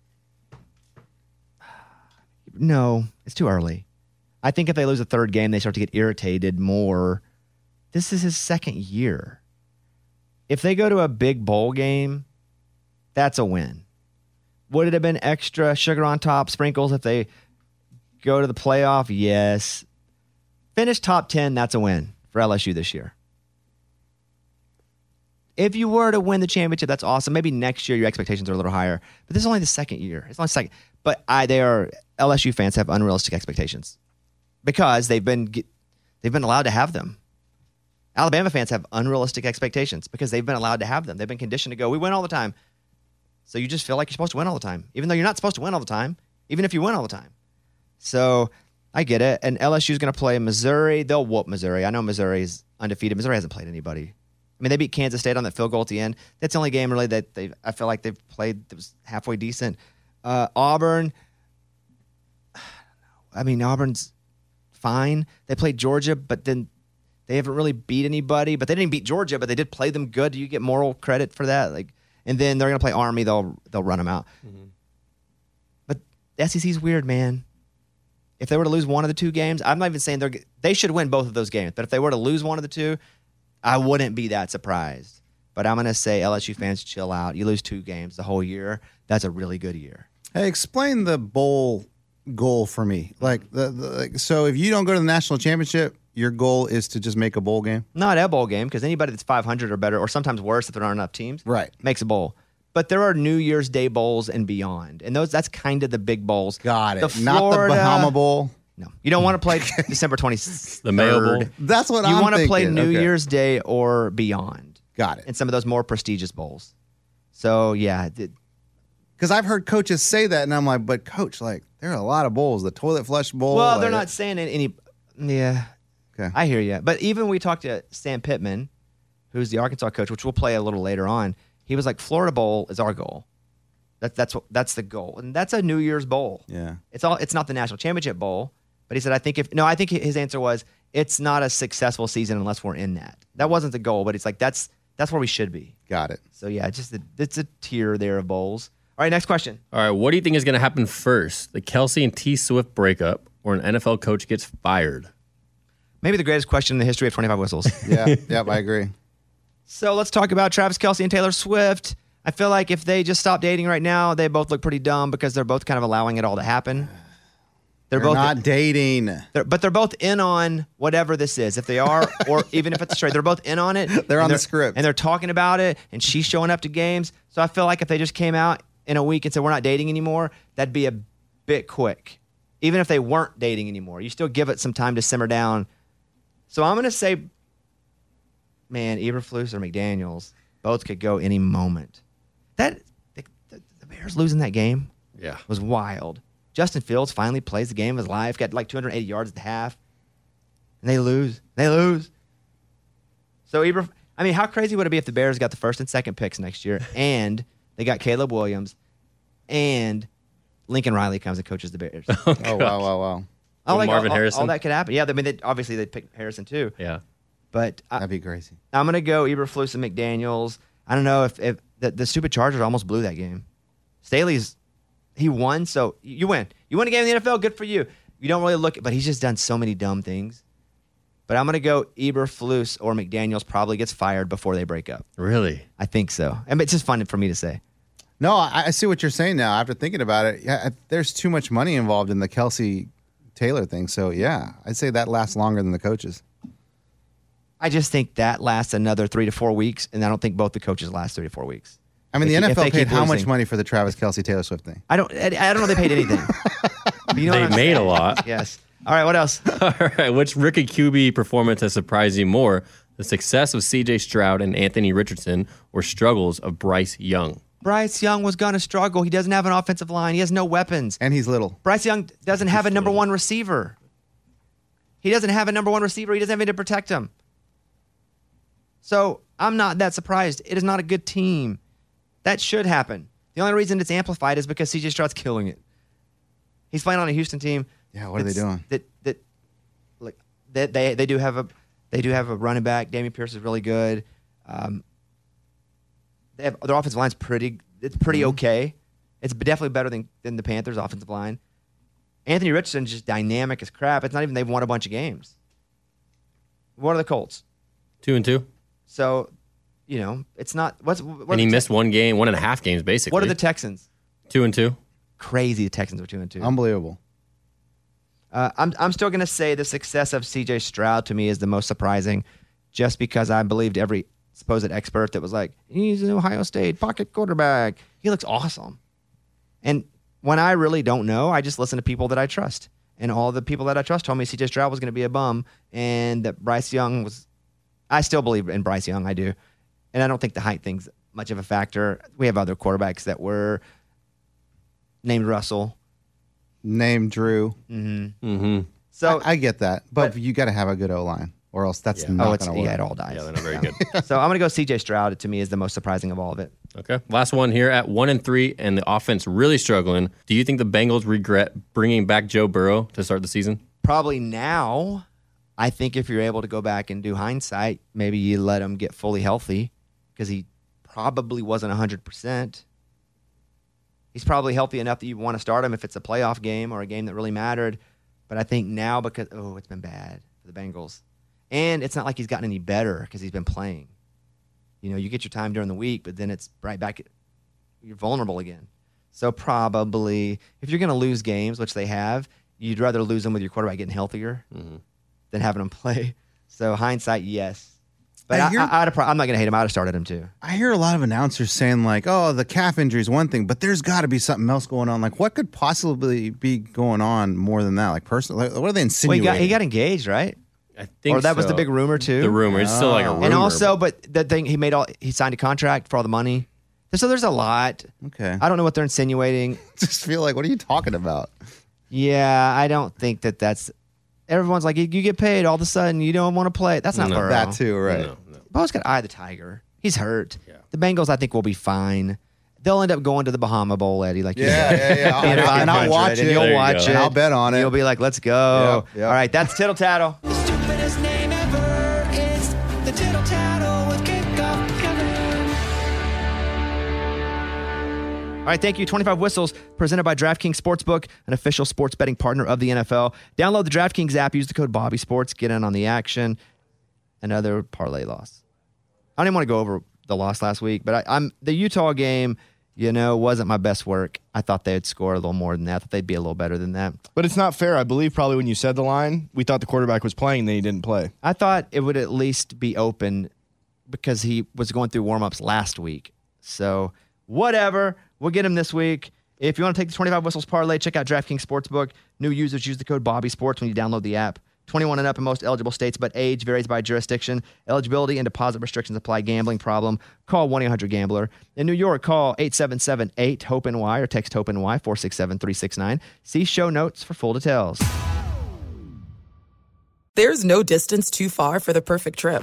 No, it's too early. I think if they lose a third game, they start to get irritated more. This is his second year. If they go to a big bowl game, that's a win. Would it have been extra sugar on top, sprinkles if they go to the playoff? Yes. Finish top ten, that's a win for L S U this year. If you were to win the championship, that's awesome. Maybe next year your expectations are a little higher. But this is only the second year. It's only second. But I, they are L S U fans have unrealistic expectations because they've been they've been allowed to have them. Alabama fans have unrealistic expectations because they've been allowed to have them. They've been conditioned to go, we win all the time. So you just feel like you're supposed to win all the time, even though you're not supposed to win all the time, even if you win all the time. So I get it. And L S U is going to play Missouri. They'll whoop Missouri. I know Missouri's undefeated. Missouri hasn't played anybody. I mean, they beat Kansas State on that field goal at the end. That's the only game really that they I feel like they've played that was halfway decent. Uh, Auburn, I mean, Auburn's fine. They played Georgia, but then they haven't really beat anybody. But they didn't beat Georgia, but they did play them good. Do you get moral credit for that? Like, and then they're going to play Army. They'll they'll run them out. Mm-hmm. But the S E C's weird, man. If they were to lose one of the two games, I'm not even saying they're they should win both of those games. But if they were to lose one of the two, I wouldn't be that surprised. But I'm going to say L S U fans, chill out. You lose two games the whole year. That's a really good year. Hey, explain the bowl goal for me. Like, the, the like, so if you don't go to the national championship, your goal is to just make a bowl game? Not a bowl game, because anybody that's five hundred or better, or sometimes worse if there aren't enough teams, right, makes a bowl. But there are New Year's Day bowls and beyond. And those that's kind of the big bowls. Got it. The Florida, Not the Bahama Bowl? No. You don't want to play December twenty-third. The Mayo Bowl? That's what you I'm want to play thinking. New Okay. Year's Day or beyond. Got it. And some of those more prestigious bowls. So, yeah. Because I've heard coaches say that, and I'm like, but coach, like, there are a lot of bowls. The toilet flush bowl. Well, like, they're not saying any. Yeah. Okay. I hear you. But even we talked to Sam Pittman, who's the Arkansas coach, which we'll play a little later on. He was like, Florida Bowl is our goal. That, that's what that's the goal, and that's a New Year's bowl. Yeah. It's all. It's not the national championship bowl, but he said, I think if no, I think his answer was it's not a successful season unless we're in that. That wasn't the goal, but it's like that's that's where we should be. Got it. So yeah, it's just a, it's a tier there of bowls. All right, next question. All right, what do you think is going to happen first? The Kelsey and T Swift breakup, or an N F L coach gets fired? Maybe the greatest question in the history of twenty-five whistles. Yeah, yep, I agree. So let's talk about Travis Kelce and Taylor Swift. I feel like if they just stop dating right now, they both look pretty dumb because they're both kind of allowing it all to happen. They're, They're both not dating. They're, but they're both in on whatever this is. If they are, or even if it's straight, they're both in on it. They're and on the script. And they're talking about it, and she's showing up to games. So I feel like if they just came out in a week and said, we're not dating anymore, that'd be a bit quick. Even if they weren't dating anymore. You still give it some time to simmer down. So I'm going to say, man, Eberflus or McDaniels, both could go any moment. That the, the, the Bears losing that game Yeah. was wild. Justin Fields finally plays the game of his life, got like two hundred eighty yards at the half, and they lose. They lose. So, Eber, I mean, how crazy would it be if the Bears got the first and second picks next year, and they got Caleb Williams, and Lincoln Riley comes and coaches the Bears? Oh, oh wow, wow, wow. All, like, Marvin all, Harrison? all that could happen. Yeah, I mean, they, obviously they picked Harrison too. Yeah. But I, That'd be crazy. I'm going to go Eberflus and McDaniels. I don't know if, if the, the stupid Chargers almost blew that game. Staley's, he won, so you win. You win a game in the N F L, good for you. You don't really look, but he's just done so many dumb things. But I'm going to go Eberflus or McDaniels probably gets fired before they break up. Really? I think so. I mean, it's just fun for me to say. No, I, I see what you're saying now. After thinking about it, yeah, I, there's too much money involved in the Kelsey Taylor thing. So yeah, I'd say that lasts longer than the coaches. I just think that lasts another three to four weeks, and I don't think both the coaches last three to four weeks. I mean, If the you- N F L if they paid keep how much losing. money for the Travis Kelsey Taylor Swift thing? I don't. I don't know if they paid anything. But you know They what I'm made a saying? lot. Yes. All right. What else? All right, which rookie Q B performance has surprised you more? The success of C J Stroud and Anthony Richardson, or struggles of Bryce Young? Bryce Young was going to struggle. He doesn't have an offensive line. He has no weapons. And he's little. Bryce Young doesn't have a number one receiver. He doesn't have a number one receiver. He doesn't have anybody to protect him. So I'm not that surprised. It is not a good team. That should happen. The only reason it's amplified is because C J Stroud's killing it. He's playing on a Houston team. Yeah, what are they that's- doing? That that like they, they they do have a they do have a running back. Damian Pierce is really good. Um, they have their offensive line's pretty. It's pretty Mm-hmm. okay. It's definitely better than than the Panthers' offensive line. Anthony Richardson's just dynamic as crap. It's not even they've won a bunch of games. What are the Colts? Two and two. So, you know, it's not. What's what are And he the missed Tex- one game, one and a half games, basically. What are the Texans? Two and two. Crazy. The Texans are two and two. Unbelievable. Uh, I'm I'm still going to say the success of C J Stroud to me is the most surprising, just because I believed every supposed expert that was like, he's an Ohio State pocket quarterback. He looks awesome. And when I really don't know, I just listen to people that I trust. And all the people that I trust told me C J Stroud was going to be a bum and that Bryce Young was. I still believe in Bryce Young. I do. And I don't think the height thing's much of a factor. We have other quarterbacks that were named Russell. Name Drew. Mm-hmm. Mm-hmm. So I, I get that, but, but- you got to have a good O line, or else that's Yeah. not oh, it's going to work. yeah, it all dies. Yeah, they're not very good. So I'm going to go C J Stroud. To me, is the most surprising of all of it. Okay. Last one here at one and three, and the offense really struggling. Do you think the Bengals regret bringing back Joe Burrow to start the season? Probably now. I think if you're able to go back and do hindsight, maybe you let him get fully healthy because he probably wasn't one hundred percent. He's probably healthy enough that you want to start him if it's a playoff game or a game that really mattered. But I think now because, oh, it's been bad for the Bengals. And it's not like he's gotten any better because he's been playing. You know, you get your time during the week, but then it's right back. You're vulnerable again. So probably if you're going to lose games, which they have, you'd rather lose them with your quarterback getting healthier Mm-hmm. than having him play. So hindsight, yes. But I I, hear- I, I'd have, pro- I'm not going to hate him. I'd have started him too. I hear a lot of announcers saying like, "Oh, the calf injury is one thing, but there's got to be something else going on." Like, what could possibly be going on more than that? Like, personally, like, what are they Well, he insinuating? got he got engaged, right? I think Or that was so. the big rumor too. The rumor. It's still like a Oh. rumor. And also, but the thing he made all he signed a contract for all the money. So there's a lot. Okay, I don't know what they're insinuating. just feel like, what are you talking about? Yeah, I don't think that that's. Everyone's like, you, you get paid all of a sudden, you don't want to play. That's not No. Burrow. That too, right? No, no. Burrow's got eye of the tiger. He's hurt. Yeah. The Bengals, I think, will be fine. They'll end up going to the Bahama Bowl, Eddie. Like you Yeah, said. yeah, yeah. Being And I- and I'll five hundred, watch and it. You'll There you watch go. it. And I'll bet on it. You'll be like, let's go. Yep, yep. All right, that's Tittle Tattle. Stupidest name ever is the Tittle Tattle with Kickoff Kevin. All right, thank you. twenty-five Whistles, presented by DraftKings Sportsbook, an official sports betting partner of the N F L. Download the DraftKings app, use the code BobbySports, get in on the action. Another parlay loss. I don't even want to go over the loss last week, but I, I'm the Utah game, you know, wasn't my best work. I thought they'd score a little more than that, that they'd be a little better than that. But it's not fair. I believe probably when you said the line, we thought the quarterback was playing, then he didn't play. I thought it would at least be open because he was going through warm-ups last week. So whatever. We'll get him this week. If you want to take the twenty-five Whistles parlay, check out DraftKings Sportsbook. New users use the code BobbySports when you download the app. twenty-one and up in most eligible states, but age varies by jurisdiction. Eligibility and deposit restrictions apply. Gambling problem? Call one eight hundred gambler. In New York, call eight seven seven eight hope N Y or text HOPE-NY four six seven three six nine. See show notes for full details. There's no distance too far for the perfect trip.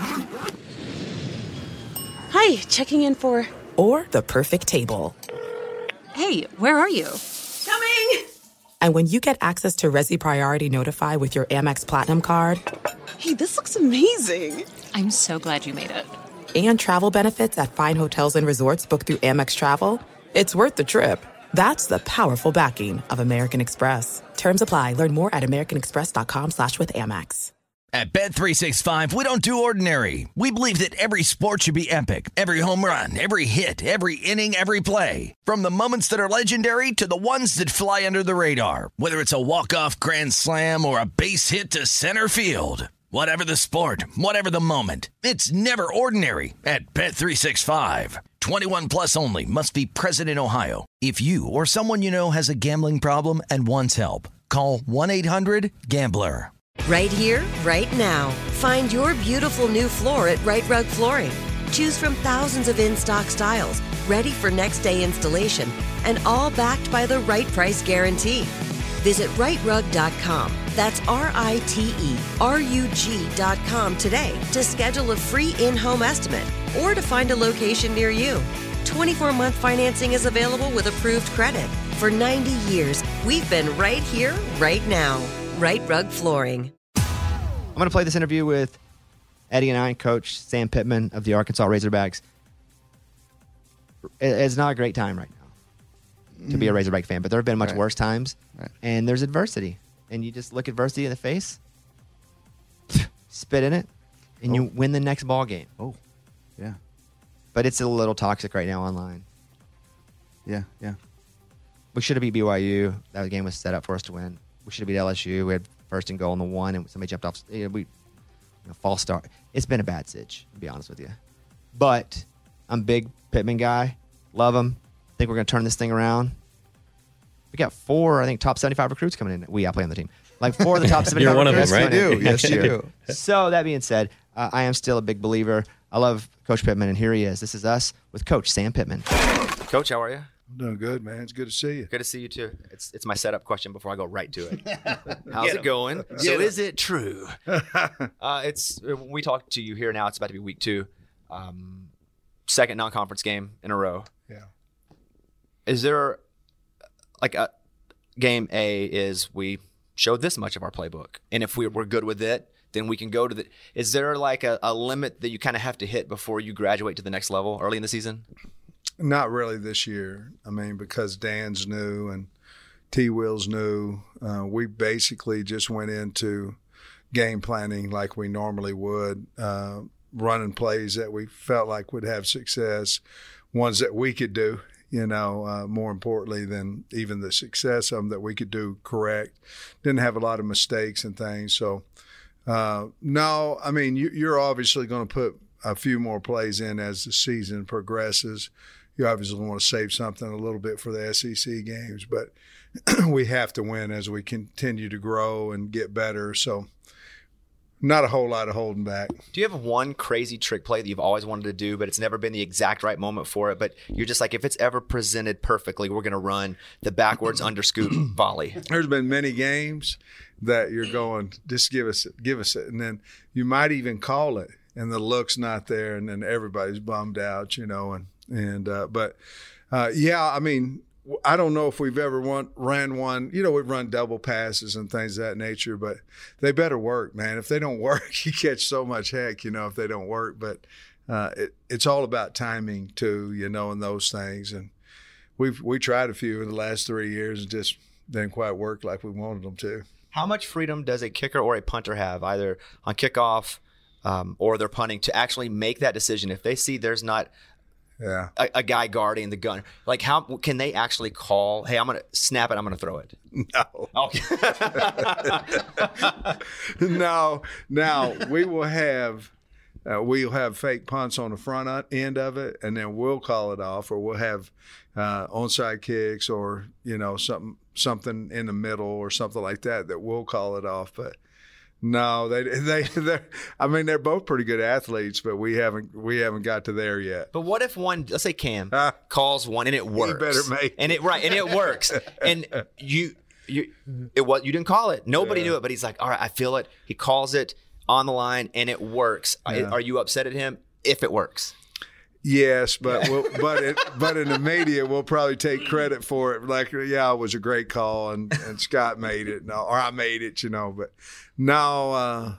Hi, checking in for. Or the perfect table. Hey, where are you? Coming! And when you get access to Resi Priority Notify with your Amex Platinum card. Hey, this looks amazing. I'm so glad you made it. And travel benefits at fine hotels and resorts booked through Amex Travel. It's worth the trip. That's the powerful backing of American Express. Terms apply. Learn more at americanexpress.com slash with Amex. At Bet three sixty-five, we don't do ordinary. We believe that every sport should be epic. Every home run, every hit, every inning, every play. From the moments that are legendary to the ones that fly under the radar. Whether it's a walk-off grand slam or a base hit to center field. Whatever the sport, whatever the moment. It's never ordinary at Bet three sixty-five. twenty-one plus only. Must be present in Ohio. If you or someone you know has a gambling problem and wants help, call one eight hundred gambler. Right here, right now. Find your beautiful new floor at Right Rug Flooring. Choose from thousands of in-stock styles, ready for next day installation, and all backed by the right price guarantee. Visit right rug dot com. That's R I T E R U G dot com today to schedule a free in-home estimate or to find a location near you. twenty-four month financing is available with approved credit. For ninety years, we've been right here, right now. Right Rug Flooring. I'm going to play this interview with Eddie and I, Coach Sam Pittman of the Arkansas Razorbacks. It- It's not a great time right now to be a Razorback fan, but there have been much Right. worse times, Right. and there's adversity. And you just look adversity in the face, spit in it, and you win the next ball game. Oh, yeah, But it's a little toxic right now online. yeah, yeah. We should have beat B Y U. That game was set up for us to win. We should have beat L S U. We had first and goal on the one, and somebody jumped off. You know, we, you know, false start. It's been a bad sitch, to be honest with you. But I'm a big Pittman guy. Love him. Think we're going to turn this thing around. We got four, I think, top seventy-five recruits coming in. We, I play on the team. Like four of the top seventy-five You're one of them, recruits right? coming in You do. next Yes, you year. do. So that being said, uh, I am still a big believer. I love Coach Pittman, and here he is. This is us with Coach Sam Pittman. Coach, how are you? I'm doing good, man. It's good to see you. Good to see you too. It's it's my setup question before I go right to it. How's Get it 'em. going? Get So 'em. is it true? uh, it's when we talk to you here now. It's about to be week two, um, second non-conference game in a row. Yeah. Is there like a game A is we showed this much of our playbook, and if we we're good with it, then we can go to the. Is there like a, a limit that you kind of have to hit before you graduate to the next level early in the season? Not really this year. I mean, because Dan's new and T Will's new, uh, we basically just went into game planning like we normally would, uh, running plays that we felt like would have success, ones that we could do, you know, uh, more importantly than even the success of them that we could do correct. Didn't have a lot of mistakes and things. So, uh, no, I mean, you, you're obviously going to put a few more plays in as the season progresses. You obviously want to save something a little bit for the S E C games, but we have to win as we continue to grow and get better. So not a whole lot of holding back. Do you have one crazy trick play that you've always wanted to do, but it's never been the exact right moment for it? But you're just like, if it's ever presented perfectly, we're going to run the backwards under scoop volley. There's been many games that you're going, just give us it, give us it. And then you might even call it, and the look's not there, and then everybody's bummed out, you know. And, and uh, but Uh, yeah, I mean, I don't know if we've ever run, ran one. You know, we've run double passes and things of that nature, but they better work, man. If they don't work, you catch so much heck, you know, if they don't work. But uh, it, it's all about timing, too, you know, and those things. And we've we tried a few in the last three years and just didn't quite work like we wanted them to. How much freedom does a kicker or a punter have, either on kickoff um, or they're punting, to actually make that decision if they see there's not yeah. a, a guy guarding the gun? Like, how can they actually call, hey, I'm going to snap it, I'm going to throw it? No. Okay. no. Now, we will have uh, we'll have fake punts on the front end of it, and then we'll call it off, or we'll have uh, onside kicks or, you know, something something in the middle or something like that that we'll call it off. But no, they they they I mean, they're both pretty good athletes, but we haven't we haven't got to there yet. But what if one, let's say Cam uh, calls one and it works? You better make and it right and it works, and you you it was you didn't call it. Nobody yeah. knew it, but he's like, all right, I feel it. He calls it on the line and it works. Yeah. Are you upset at him if it works? Yes, but we'll, but it, but in the media, we'll probably take credit for it. Like, yeah, it was a great call, and, and Scott made it, no, or I made it, you know. But no, uh,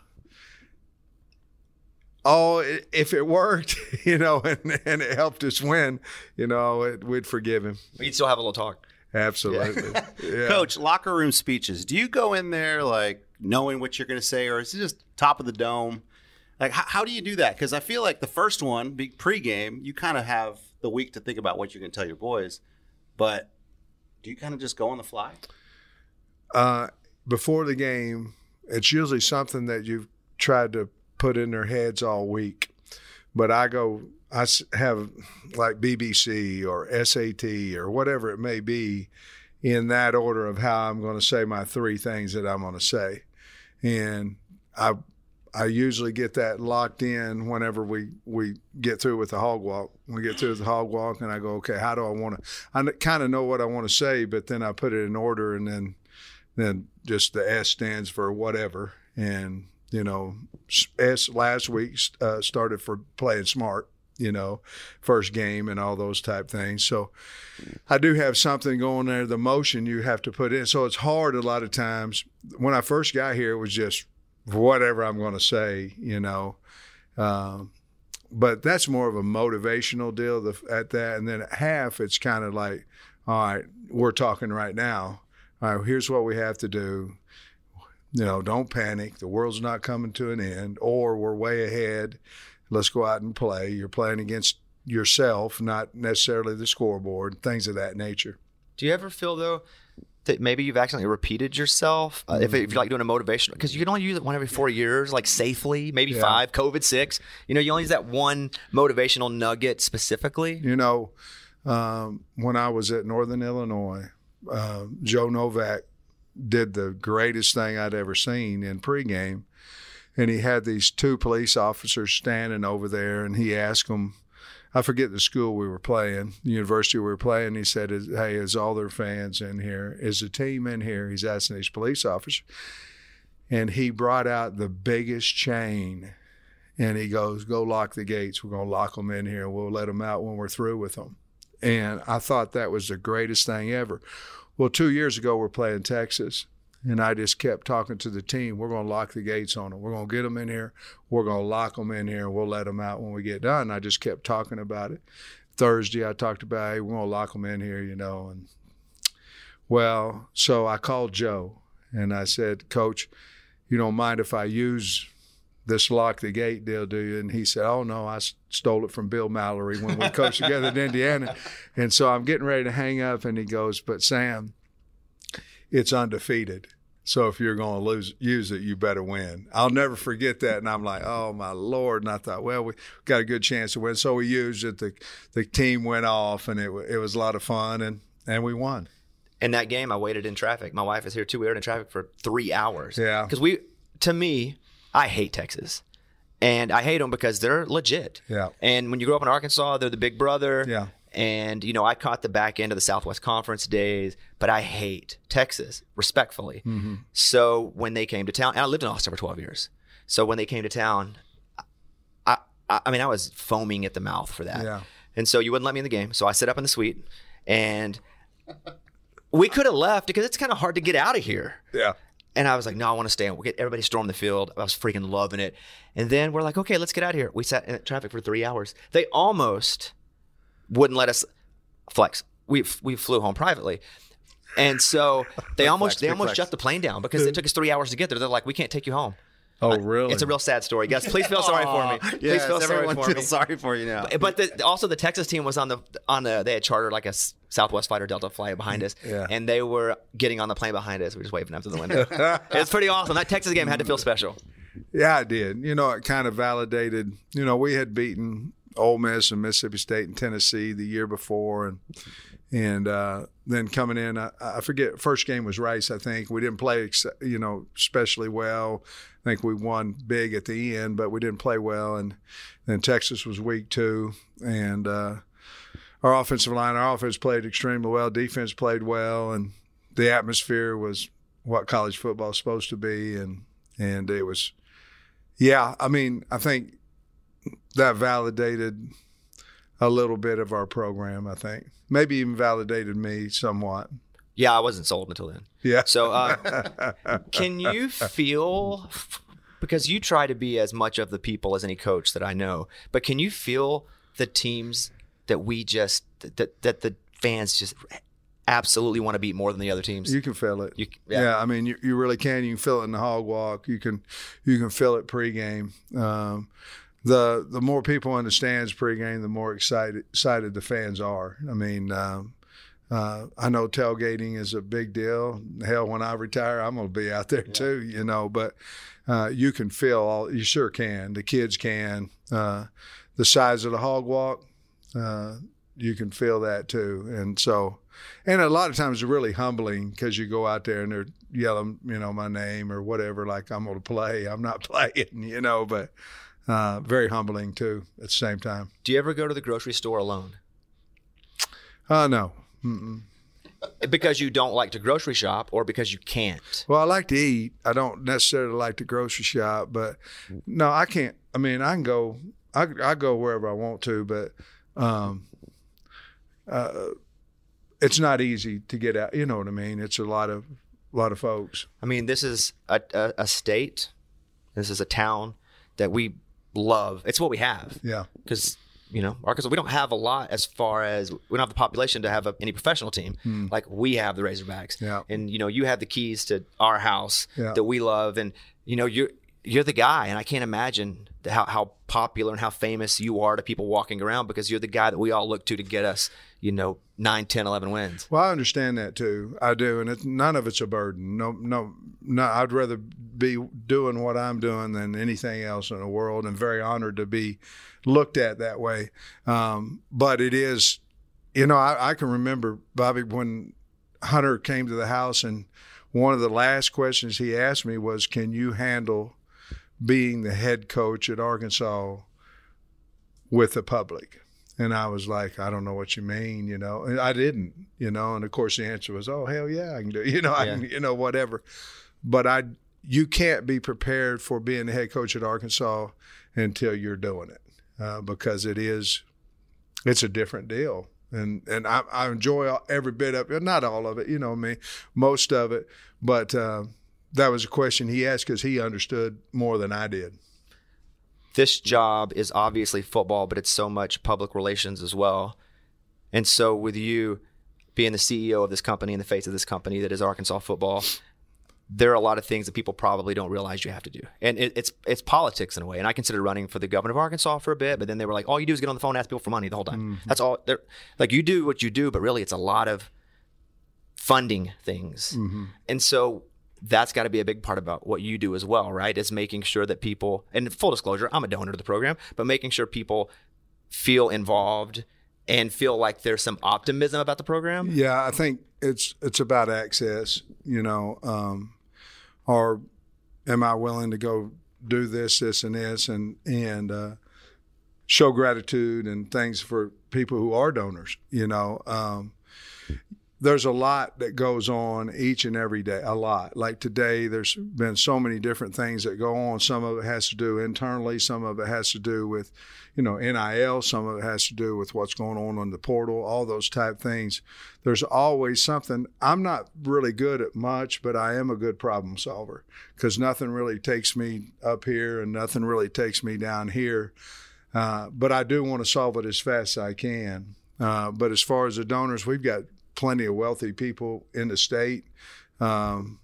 oh, if it worked, you know, and, and it helped us win, you know, it, we'd forgive him. We'd still have a little talk. Absolutely. Yeah. Yeah. Coach, locker room speeches. Do you go in there like knowing what you're going to say, or is it just top of the dome? Like, how, how do you do that? Because I feel like the first one, big pregame, you kind of have the week to think about what you're going to tell your boys. But do you kind of just go on the fly? Uh, before the game, it's usually something that you've tried to put in their heads all week. But I go, I have like B B C or S A T or whatever it may be in that order of how I'm going to say my three things that I'm going to say. And I I usually get that locked in whenever we, we get through with the hog walk. We get through with the hog walk, and I go, okay, how do I want to – I kind of know what I want to say, but then I put it in order, and then then just the S stands for whatever. And, you know, S last week uh, started for playing smart, you know, first game and all those type things. So I do have something going there, the motion you have to put in. So it's hard a lot of times. When I first got here, it was just – whatever I'm going to say, you know. Um, but that's more of a motivational deal the, at that. And then at half, it's kind of like, all right, we're talking right now. All right, here's what we have to do. You know, don't panic. The world's not coming to an end, or we're way ahead. Let's go out and play. You're playing against yourself, not necessarily the scoreboard, things of that nature. Do you ever feel, though, that maybe you've accidentally repeated yourself uh, if, if you're like doing a motivational, because you can only use it one every four years, like safely, maybe yeah. five, COVID six. You know, you only use that one motivational nugget specifically. You know, um, when I was at Northern Illinois, uh, Joe Novak did the greatest thing I'd ever seen in pregame, and he had these two police officers standing over there, and he asked them, I forget the school we were playing, the university we were playing. He said, hey, is all their fans in here? Is the team in here? He's asking these police officers. And he brought out the biggest chain, and he goes, go lock the gates. We're going to lock them in here. We'll let them out when we're through with them. And I thought that was the greatest thing ever. Well, two years ago, we're playing Texas. And I just kept talking to the team. We're going to lock the gates on them. We're going to get them in here. We're going to lock them in here, and we'll let them out when we get done. I just kept talking about it. Thursday, I talked about, hey, we're going to lock them in here, you know. And well, so I called Joe, and I said, Coach, you don't mind if I use this lock the gate deal, do you? And he said, oh, no, I stole it from Bill Mallory when we coached together at Indiana. And so I'm getting ready to hang up, and he goes, but Sam, it's undefeated. So if you're going to lose, use it, you better win. I'll never forget that. And I'm like, oh, my Lord. And I thought, well, we got a good chance to win. So we used it. The the team went off, and it it was a lot of fun, and, and we won. In that game, I waited in traffic. My wife is here, too. We waited in traffic for three hours. Yeah. Because we, to me, I hate Texas. And I hate them because they're legit. Yeah. And when you grow up in Arkansas, they're the big brother. Yeah. And, you know, I caught the back end of the Southwest Conference days, but I hate Texas, respectfully. Mm-hmm. So when they came to town, and I lived in Austin for twelve years. So when they came to town, I, I, I mean, I was foaming at the mouth for that. Yeah. And so you wouldn't let me in the game. So I sit up in the suite, and we could have left because it's kind of hard to get out of here. Yeah. And I was like, no, I want to stay. We'll get everybody storm the field. I was freaking loving it. And then we're like, okay, let's get out of here. We sat in traffic for three hours. They almost wouldn't let us flex. We we flew home privately. And so they almost flex, they big almost flex. shut the plane down because it took us three hours to get there. They're like, we can't take you home. Oh, really? It's a real sad story. Guys, please feel sorry for me. Please Yes, feel sorry everyone for feels me. sorry for you now. But, but the, also the Texas team was on the on the they had chartered like a S- Southwest flight or Delta flight behind us, Yeah. and they were getting on the plane behind us. We were just waving out through the window. It's pretty awesome. That Texas game had to feel special. Yeah, I did. You know, it kind of validated. You know, we had beaten Ole Miss and Mississippi State and Tennessee the year before, and and uh, then coming in, I, I forget. First game was Rice, I think. We didn't play, ex- you know, especially well. I think we won big at the end, but we didn't play well. And then Texas was weak too, and uh, our offensive line, our offense played extremely well. Defense played well, and the atmosphere was what college football is supposed to be, and and it was. Yeah, I mean, I think that validated a little bit of our program, I think. Maybe even validated me somewhat. Yeah, I wasn't sold until then. Yeah. So uh, can you feel, because you try to be as much of the people as any coach that I know, but can you feel the teams that we just, that, that the fans just absolutely want to beat more than the other teams? You can feel it. You, yeah. yeah. I mean, you, you really can. You can feel it in the hog walk. You can you can feel it pregame. Um, the the more people in the stands pregame, the more excited excited the fans are. I mean, um, uh, I know tailgating is a big deal. Hell, when I retire, I'm going to be out there yeah. too. You know, but uh, you can feel all. You sure can. The kids can. Uh, the size of the hog walk, uh, you can feel that too. And so. And a lot of times it's really humbling because you go out there and they're yelling, you know, my name or whatever, like I'm going to play. I'm not playing, you know, but uh, very humbling too at the same time. Do you ever go to the grocery store alone? Uh, no. Mm-mm. Because you don't like to grocery shop or because you can't? Well, I like to eat. I don't necessarily like to grocery shop, but no, I can't. I mean, I can go, I, I go wherever I want to, but um, uh, it's not easy to get out. You know what I mean? It's a lot of, a lot of folks. I mean, this is a, a, a state. This is a town that we love. It's what we have. Yeah. Because, you know, Arkansas, we don't have a lot as far as we don't have the population to have a, any professional team Hmm. like we have the Razorbacks. Yeah. And, you know, you have the keys to our house Yeah. that we love. And, you know, you're, you're the guy. And I can't imagine how, how popular and how famous you are to people walking around because you're the guy that we all look to to get us, you know, nine, ten, eleven wins. Well, I understand that too. I do, and it's, none of it's a burden. No, no, no. I'd rather be doing what I'm doing than anything else in the world, and very honored to be looked at that way. Um, but it is, you know, I, I can remember, Bobby, when Hunter came to the house, and one of the last questions he asked me was, "Can you handle being the head coach at Arkansas with the public?" And I was like, I don't know what you mean, you know. And I didn't, you know. And of course, the answer was, oh hell yeah, I can do it, you know. I Yeah. can, you know, whatever. But I, you can't be prepared for being the head coach at Arkansas until you're doing it, uh, because it is, it's a different deal. And and I, I enjoy every bit of it, not all of it, you know me, most of it. But uh, that was a question he asked because he understood more than I did. This job is obviously football, but it's so much public relations as well. And so with you being the C E O of this company and the face of this company that is Arkansas football, there are a lot of things that people probably don't realize you have to do. And it, it's it's politics in a way. And I considered running for the governor of Arkansas for a bit, but then they were like, all you do is get on the phone and ask people for money the whole time. Mm-hmm. That's all. They're, like you do what you do, but really it's a lot of funding things. Mm-hmm. And so that's got to be a big part about what you do as well, right? Is making sure that people, and full disclosure, I'm a donor to the program, but making sure people feel involved and feel like there's some optimism about the program. Yeah, I think it's it's about access, you know, um, or am I willing to go do this, this, and this, and and uh, show gratitude and things for people who are donors, you know. Um, there's a lot that goes on each and every day, a lot. Like today, there's been so many different things that go on. Some of it has to do internally. Some of it has to do with, you know, N I L. Some of it has to do with what's going on on the portal, all those type things. There's always something. I'm not really good at much, but I am a good problem solver because nothing really takes me up here and nothing really takes me down here. Uh, but I do want to solve it as fast as I can. Uh, but as far as the donors, we've got plenty of wealthy people in the state, um,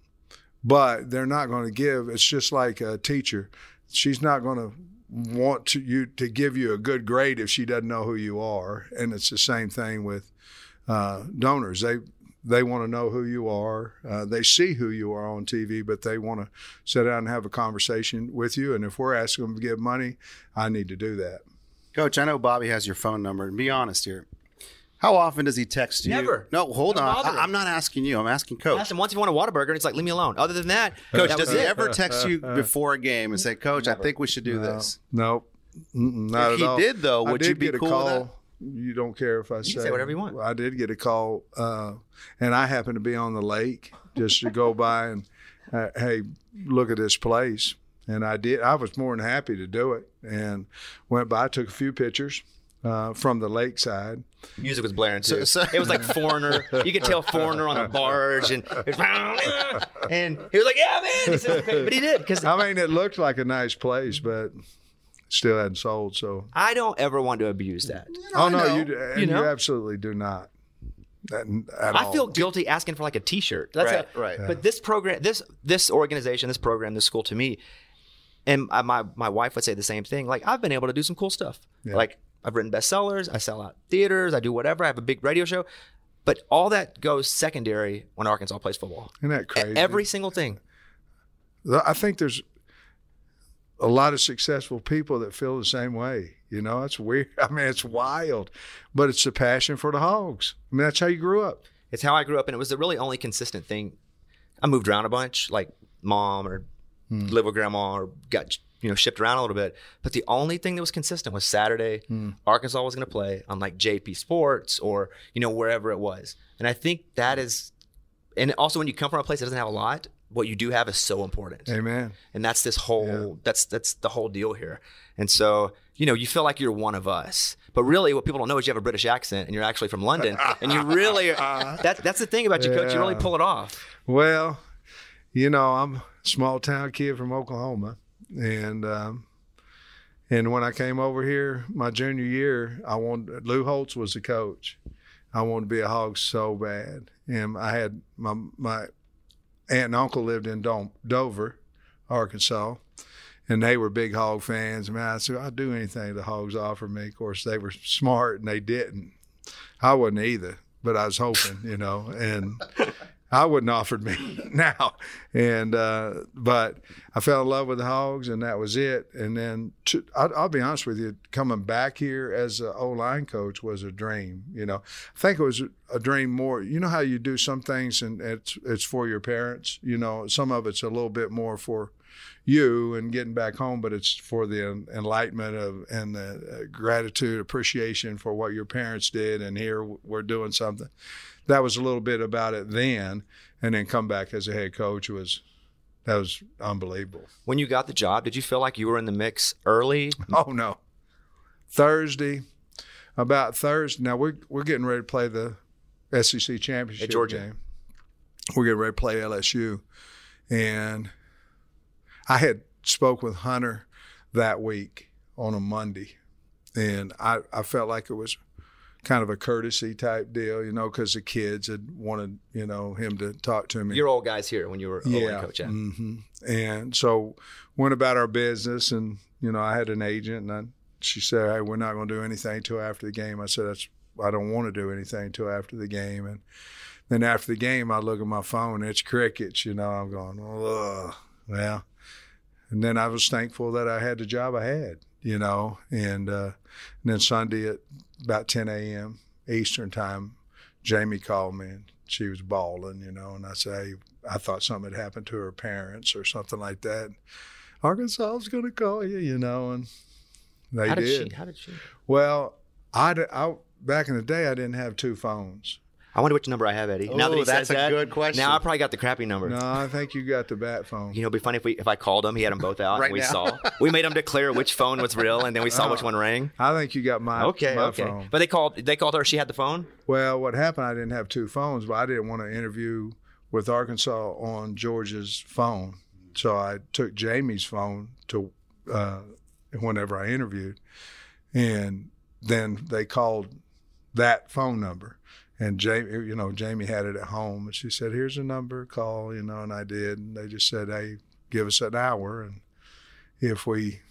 but they're not going to give. It's just like a teacher. She's not going to want to you to give you a good grade if she doesn't know who you are. And it's the same thing with uh, donors. They they want to know who you are. Uh, they see who you are on T V, but they want to sit down and have a conversation with you. And if we're asking them to give money, I need to do that. Coach, I know Bobby has your phone number. And be honest here. How often does he text you? Never. No, hold Don't on. bother him. I, I'm not asking you. I'm asking Coach. I asked him once he wanted a Whataburger, and he's like, leave me alone. Other than that, Coach, that does was he it. ever text you before a game and say, Coach, I think we should do No. this? Nope. Mm-mm, not If at he all. did, though, I would did you be get a cool with call. You don't care if I say. can say whatever you want. I did get a call, uh, and I happened to be on the lake just to go by and, uh, hey, look at this place. And I did. I was more than happy to do it, and went by, took a few pictures uh, from the lakeside. Music was blaring too. So- so- It was like Foreigner. You could tell Foreigner on a barge, and it was, and he was like, "Yeah, man." He said, but he did because I mean, it looked like a nice place, but still hadn't sold. So I don't ever want to abuse that. oh no, know. you d- and You you, know? absolutely do not. At, at I all. feel guilty asking for like a T-shirt. That's Right, a, right. But this program, this this organization, this program, this school, to me, and I, my my wife would say the same thing. Like I've been able to do some cool stuff. Yeah. Like I've written bestsellers. I sell out theaters. I do whatever. I have a big radio show. But all that goes secondary when Arkansas plays football. Isn't that crazy? Every single thing. I think there's a lot of successful people that feel the same way. You know, it's weird. I mean, it's wild, but it's the passion for the Hogs. I mean, that's how you grew up. It's how I grew up, and it was the really only consistent thing. I moved around a bunch, like mom or Hmm. live with grandma or got you know shipped around a little bit. But the only thing that was consistent was Saturday. Hmm. Arkansas was going to play on like J P Sports or you know wherever it was, and I think that is. And also, when you come from a place that doesn't have a lot, what you do have is so important. Amen. And that's this whole that's that's the whole deal here. And so, you know, you feel like you're one of us. But really what people don't know is you have a British accent and you're actually from London. And you really that that's the thing about you, Coach. You really Yeah. pull it off. Well, you know, I'm a small town kid from Oklahoma, and um, and when I came over here my junior year, I wanted Lou Holtz was the coach. I wanted to be a Hog so bad, and I had my my aunt and uncle lived in Dom- Dover, Arkansas, and they were big Hog fans. I mean, I said I'd do anything the Hogs offered me. Of course, they were smart and they didn't. I wasn't either, but I was hoping, you know, and I wouldn't offered me now. And uh, but I fell in love with the Hogs, and that was it. And then to, I'll, I'll be honest with you, coming back here as an O-line coach was a dream. You know, I think it was a dream more. You know how you do some things, and it's it's for your parents. You know, some of it's a little bit more for you and getting back home, but it's for the enlightenment of and the gratitude, appreciation for what your parents did, and here we're doing something. That was a little bit about it then, and then come back as a head coach was that was unbelievable. When you got the job, did you feel like you were in the mix early? Oh no, Thursday, about Thursday. Now we're we're getting ready to play the S E C championship At Georgia. game. We're getting ready to play L S U, and I had spoke with Hunter that week on a Monday, and I, I felt like it was kind of a courtesy type deal, you know, because the kids had wanted, you know, him to talk to me. Your old guys here when you were yeah. O-line coach. Yeah. hmm And so went about our business, and, you know, I had an agent, and I, she said, hey, we're not going to do anything till after the game. I said, that's I don't want to do anything till after the game. And then after the game, I look at my phone, and it's crickets, you know. I'm going, ugh, well. And then I was thankful that I had the job I had, you know. And, uh, and then Sunday at about ten a.m. Eastern time, Jamie called me, and she was bawling, you know. And I said, hey, I thought something had happened to her parents or something like that. Arkansas was going to call you, you know, and they How did did. she? How did she? Well, I, I back in the day, I didn't have two phones. I wonder which number I have, Eddie. now that he Oh, that's says a that, good question. Now I probably got the crappy number. No, I think you got the bat phone. You know, it'd be funny if we if I called him, he had them both out, Right and we now. saw. We made him declare which phone was real, and then we saw Oh. which one rang. I think you got my, Okay, my okay. phone. But they called. They called her. She had the phone. Well, what happened, I didn't have two phones, but I didn't want to interview with Arkansas on Georgia's phone. So I took Jamie's phone to uh, whenever I interviewed. And then they called that phone number. And Jamie, you know, Jamie had it at home. And she said, here's a number, call, you know, and I did. And they just said, hey, give us an hour. And if we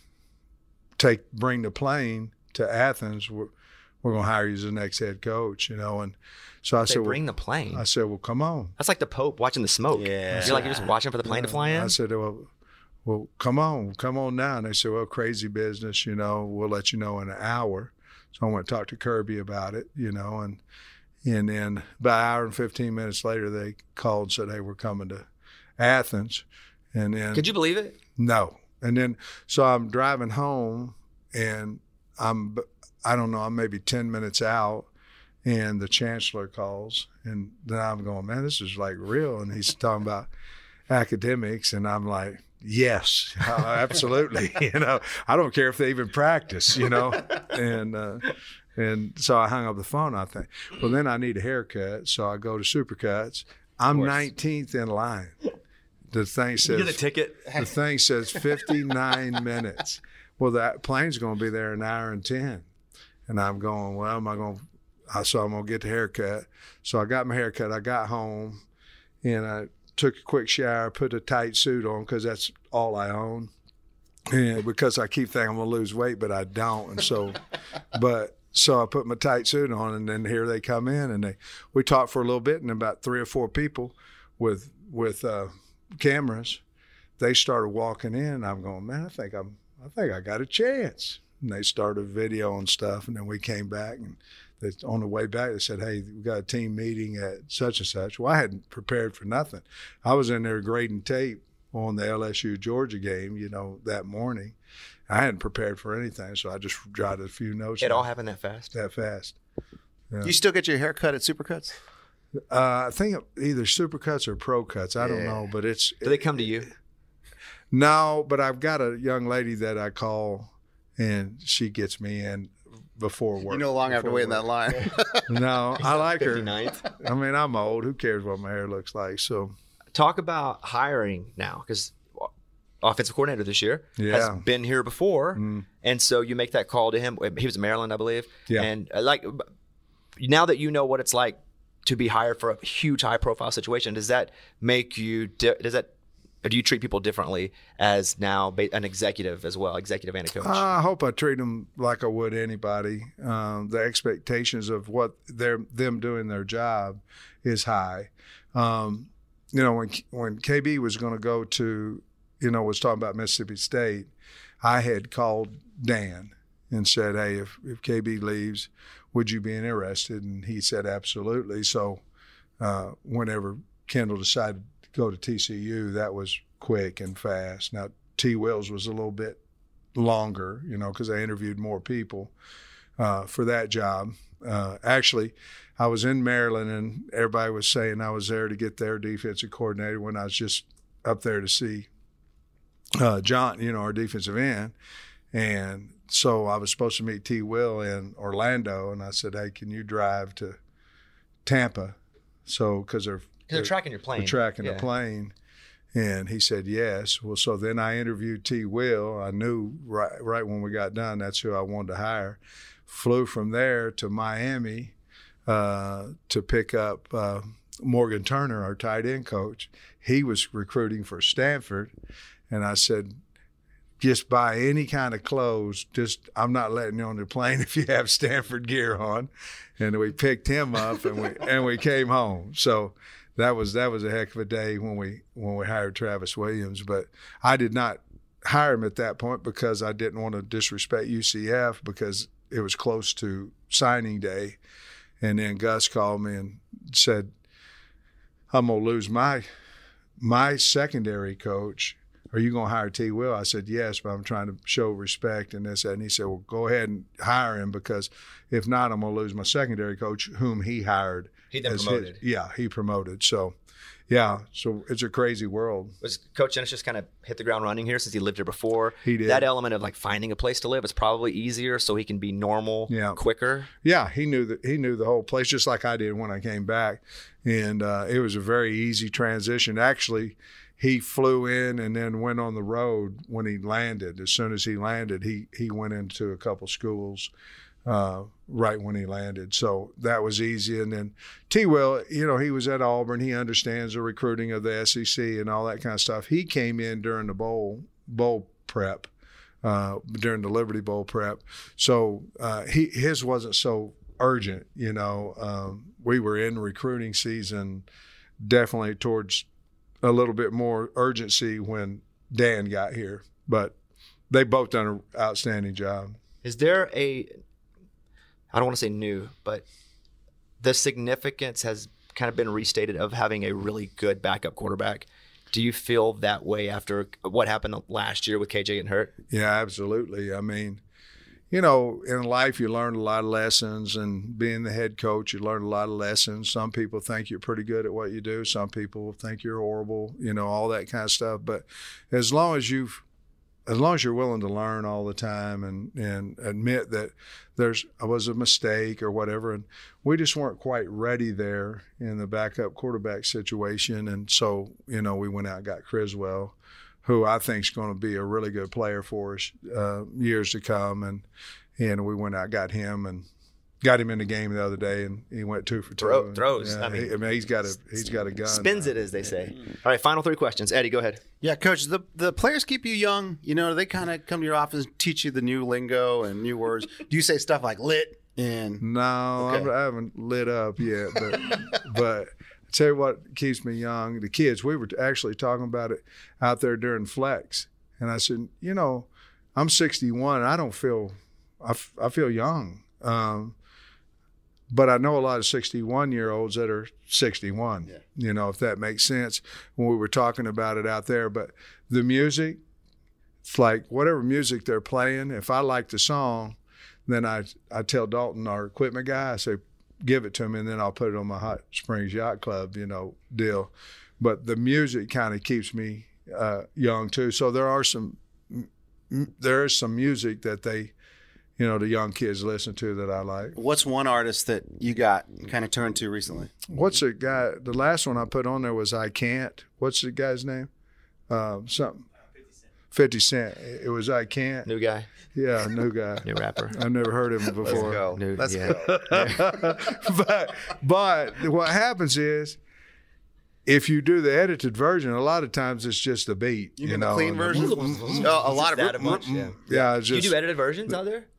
take bring the plane to Athens, we're, we're going to hire you as the next head coach, you know. And so I They said, bring well, the plane. I said, well, come on. That's like the Pope watching the smoke. Yeah. You're like you're just watching for the plane to fly in. I said, well, well, come on, come on now. And they said, well, crazy business, you know, we'll let you know in an hour. So I went and talked to Kirby about it, you know, and and then about an hour and fifteen minutes later, they called and said, hey, we're coming to Athens. And then Could you believe it? No. And then, so I'm driving home and I'm, I don't know, I'm maybe ten minutes out and the chancellor calls and then I'm going, man, this is like real. And he's talking about academics and I'm like, yes, absolutely. You know, I don't care if they even practice, you know, and, uh, and so I hung up the phone. I think, well, then I need a haircut. So I go to Supercuts. I'm nineteenth in line. The thing says, You get a ticket? The thing says fifty-nine minutes. Well, that plane's going to be there an hour and ten. And I'm going, well, am I going to, so I'm going to get the haircut. So I got my haircut. I got home and I took a quick shower, put a tight suit on because that's all I own. And because I keep thinking I'm going to lose weight, but I don't. And so, but so I put my tight suit on and then here they come in and they, we talked for a little bit and about three or four people with, with, uh, cameras, they started walking in. I'm going, man, I think I'm, I think I got a chance. And they started video and stuff. And then we came back and they, on the way back, they said, hey, we got a team meeting at such and such. Well, I hadn't prepared for nothing. I was in there grading tape on the L S U Georgia game, you know, that morning. I hadn't prepared for anything. So I just jotted a few notes. It down. all happened that fast? That fast. Yeah. Do you still get your hair cut at Supercuts? Uh, I think either Supercuts or Pro Cuts. I don't Yeah. know, but it's. Do they come to you? No, but I've got a young lady that I call, and she gets me in before work. You no longer have to before wait in that work. line. No, I like her. fifty-ninth. I mean, I'm old. Who cares what my hair looks like? So Talk about hiring now, because offensive coordinator this year Yeah. has been here before, Mm. and so you make that call to him. He was in Maryland, I believe. Yeah. And uh, like now that you know what it's like to be hired for a huge, high-profile situation, does that make you? Di- does that? Or do you treat people differently as now ba- an executive as well, executive and a coach? I hope I treat them like I would anybody. Um, the expectations of what they're them doing their job is high. Um, you know, when when K B was going to go to, you know, was talking about Mississippi State, I had called Dan and said, hey, if, if K B leaves, would you be interested? And he said, absolutely. So uh, whenever Kendall decided to go to T C U, that was quick and fast. Now, T. Wills was a little bit longer, you know, because I interviewed more people uh, for that job. Uh, actually, I was in Maryland, and everybody was saying I was there to get their defensive coordinator when I was just up there to see uh, John, you know, our defensive end. And so I was supposed to meet T. Will in Orlando, and I said, hey, can you drive to Tampa? So, because they're, they're tracking your plane. They're tracking Yeah. the plane. And he said, yes. Well, so then I interviewed T. Will. I knew right, right when we got done, that's who I wanted to hire. Flew from there to Miami uh, to pick up uh, Morgan Turner, our tight end coach. He was recruiting for Stanford. And I said, just buy any kind of clothes. Just, I'm not letting you on the plane if you have Stanford gear on. And we picked him up and we, and we came home. So that was, that was a heck of a day when we, when we hired Travis Williams. But I did not hire him at that point because I didn't want to disrespect U C F because it was close to signing day. And then Gus called me and said, I'm going to lose my, my secondary coach. Are you going to hire T. Will? I said, yes, but I'm trying to show respect and this, that. And he said, well, go ahead and hire him because if not, I'm going to lose my secondary coach, whom he hired He then as promoted. his- yeah, he promoted. So, yeah, so it's a crazy world. Was Coach Ennis just kind of hit the ground running here since he lived here before? He did. That element of like finding a place to live is probably easier, so he can be normal, Yeah. quicker. Yeah, he knew that he knew the whole place just like I did when I came back, and uh, it was a very easy transition. Actually, he flew in and then went on the road when he landed. As soon as he landed, he he went into a couple schools uh, right when he landed. So that was easy. And then T. Will, you know, he was at Auburn. He understands the recruiting of the S E C and all that kind of stuff. He came in during the bowl bowl prep, uh, during the Liberty Bowl prep. So uh, he his wasn't so urgent. You know, um, we were in recruiting season, definitely towards a little bit more urgency when Dan got here. But they both done an outstanding job. Is there a, I don't want to say new, but the significance has kind of been restated of having a really good backup quarterback. Do you feel that way after what happened last year with K J getting hurt? Yeah, absolutely. I mean, you know, in life you learn a lot of lessons, and being the head coach, you learn a lot of lessons. Some people think you're pretty good at what you do. Some people think you're horrible, you know, all that kind of stuff. But as long as you've As long as you're willing to learn all the time and, and admit that there's was a mistake or whatever, and we just weren't quite ready there in the backup quarterback situation, and so you know we went out and got Criswell, who I think is going to be a really good player for us uh, years to come, and and we went out and got him and got him in the game the other day, and he went two for two. Throw, and, throws. Yeah, I mean, he, I mean, he's got a he's got a gun. Spins it, as they say. All right, final three questions. Eddie, go ahead. Yeah, Coach, the the players keep you young. You know, they kind of come to your office and teach you the new lingo and new words. Do you say stuff like lit and? No, Okay. I haven't lit up yet, but but I tell you what keeps me young. The kids, we were actually talking about it out there during flex, and I said, you know, I'm sixty-one. I don't feel, I, f- I feel young. Um, But I know a lot of sixty-one-year-olds that are sixty-one, yeah. you know, if that makes sense when we were talking about it out there. But the music, it's like whatever music they're playing, if I like the song, then I, I tell Dalton, our equipment guy, I say, give it to me, and then I'll put it on my Hot Springs Yacht Club, you know, deal. But the music kind of keeps me uh, young, too. So there are some, there is some music that they, you know, the young kids listen to that I like. What's one artist that you got kind of turned to recently? What's the guy? The last one I put on there was I Can't. What's the guy's name? Um, something. fifty Cent. It was I Can't. New guy. Yeah, new guy. New rapper. I've never heard of him before. Let's go. New, Let's yeah. go. but but what happens is, if you do the edited version, a lot of times it's just the beat. You, You, get know, the clean and- version? oh, a lot of That a bunch, yeah. Yeah, it's Do you just do edited versions out there?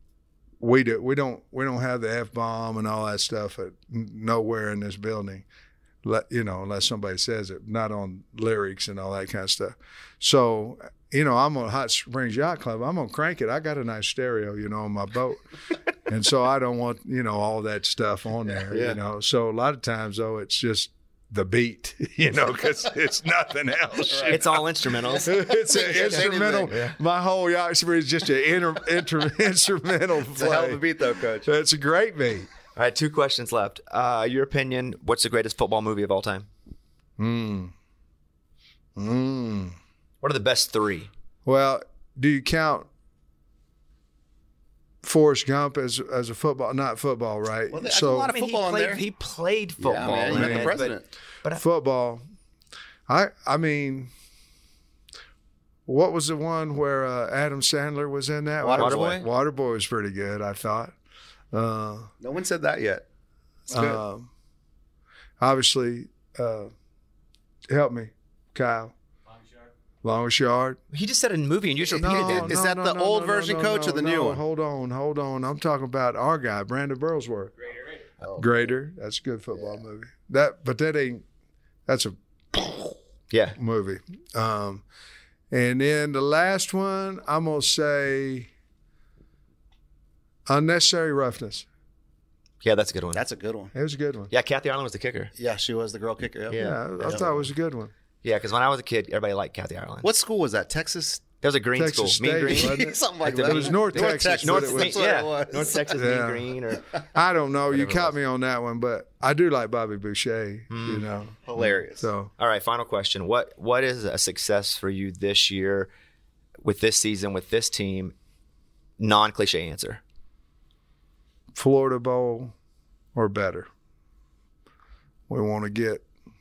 we do. We don't. We don't have the F bomb and all that stuff at n- nowhere in this building. Let you know, unless somebody says it, not on lyrics and all that kind of stuff. So, you know, I'm on Hot Springs Yacht Club. I'm gonna crank it. I got a nice stereo, you know, on my boat, and so I don't want you know all that stuff on there. Yeah. You know, so a lot of times though, it's just the beat, you know, because it's nothing else. you It's all instrumentals. It's an It's instrumental. anything, yeah. My whole yacht experience is just an inter, inter, instrumental It's a hell of a play. beat, though, Coach. It's a great beat. All right, two questions left. Uh, your opinion, what's the greatest football movie of all time? Mm. Mm. What are the best three? Well, do you count Forrest Gump as as a football? Not football, right? Well, there's a lot of I mean, football he in played, there. He played football. man, in you're the it, president. But, but football. I I mean, what was the one where uh, Adam Sandler was in that? Waterboy? Waterboy was pretty good, I thought. Uh, No one said that yet. That's good. um, obviously, uh, help me, Kyle. Longest Yard. he just said a movie and you just repeated No, it. Is no, that no, the no, old no, version, no, Coach, no, or the no, new one? Hold on, hold on. I'm talking about our guy, Brandon Burlsworth. Oh. Greater. That's a good football movie. That, but that ain't. That's a Yeah. movie. Um, and then the last one, I'm gonna say, Unnecessary Roughness. Yeah, that's a good one. That's a good one. It was a good one. Yeah, Kathy Ireland was the kicker. Yeah, she was the girl kicker. Yep. Yeah. Yeah, I, I thought it was a good one. Yeah, because when I was a kid, everybody liked Kathy Ireland. What school was that? Texas That was a green Texas school. State, Mean Green? wasn't it? Something like It that. was North, North Texas. Texas. but North, it was- yeah, what it was. North Texas Yeah. Mean Green. Or I don't know. You Whatever it caught was. me on that one, but I do like Bobby Boucher. You know, Hilarious. So All right, final question. What What is a success for you this year with this season, with this team? Non-cliche answer. Florida Bowl or better. We want to get.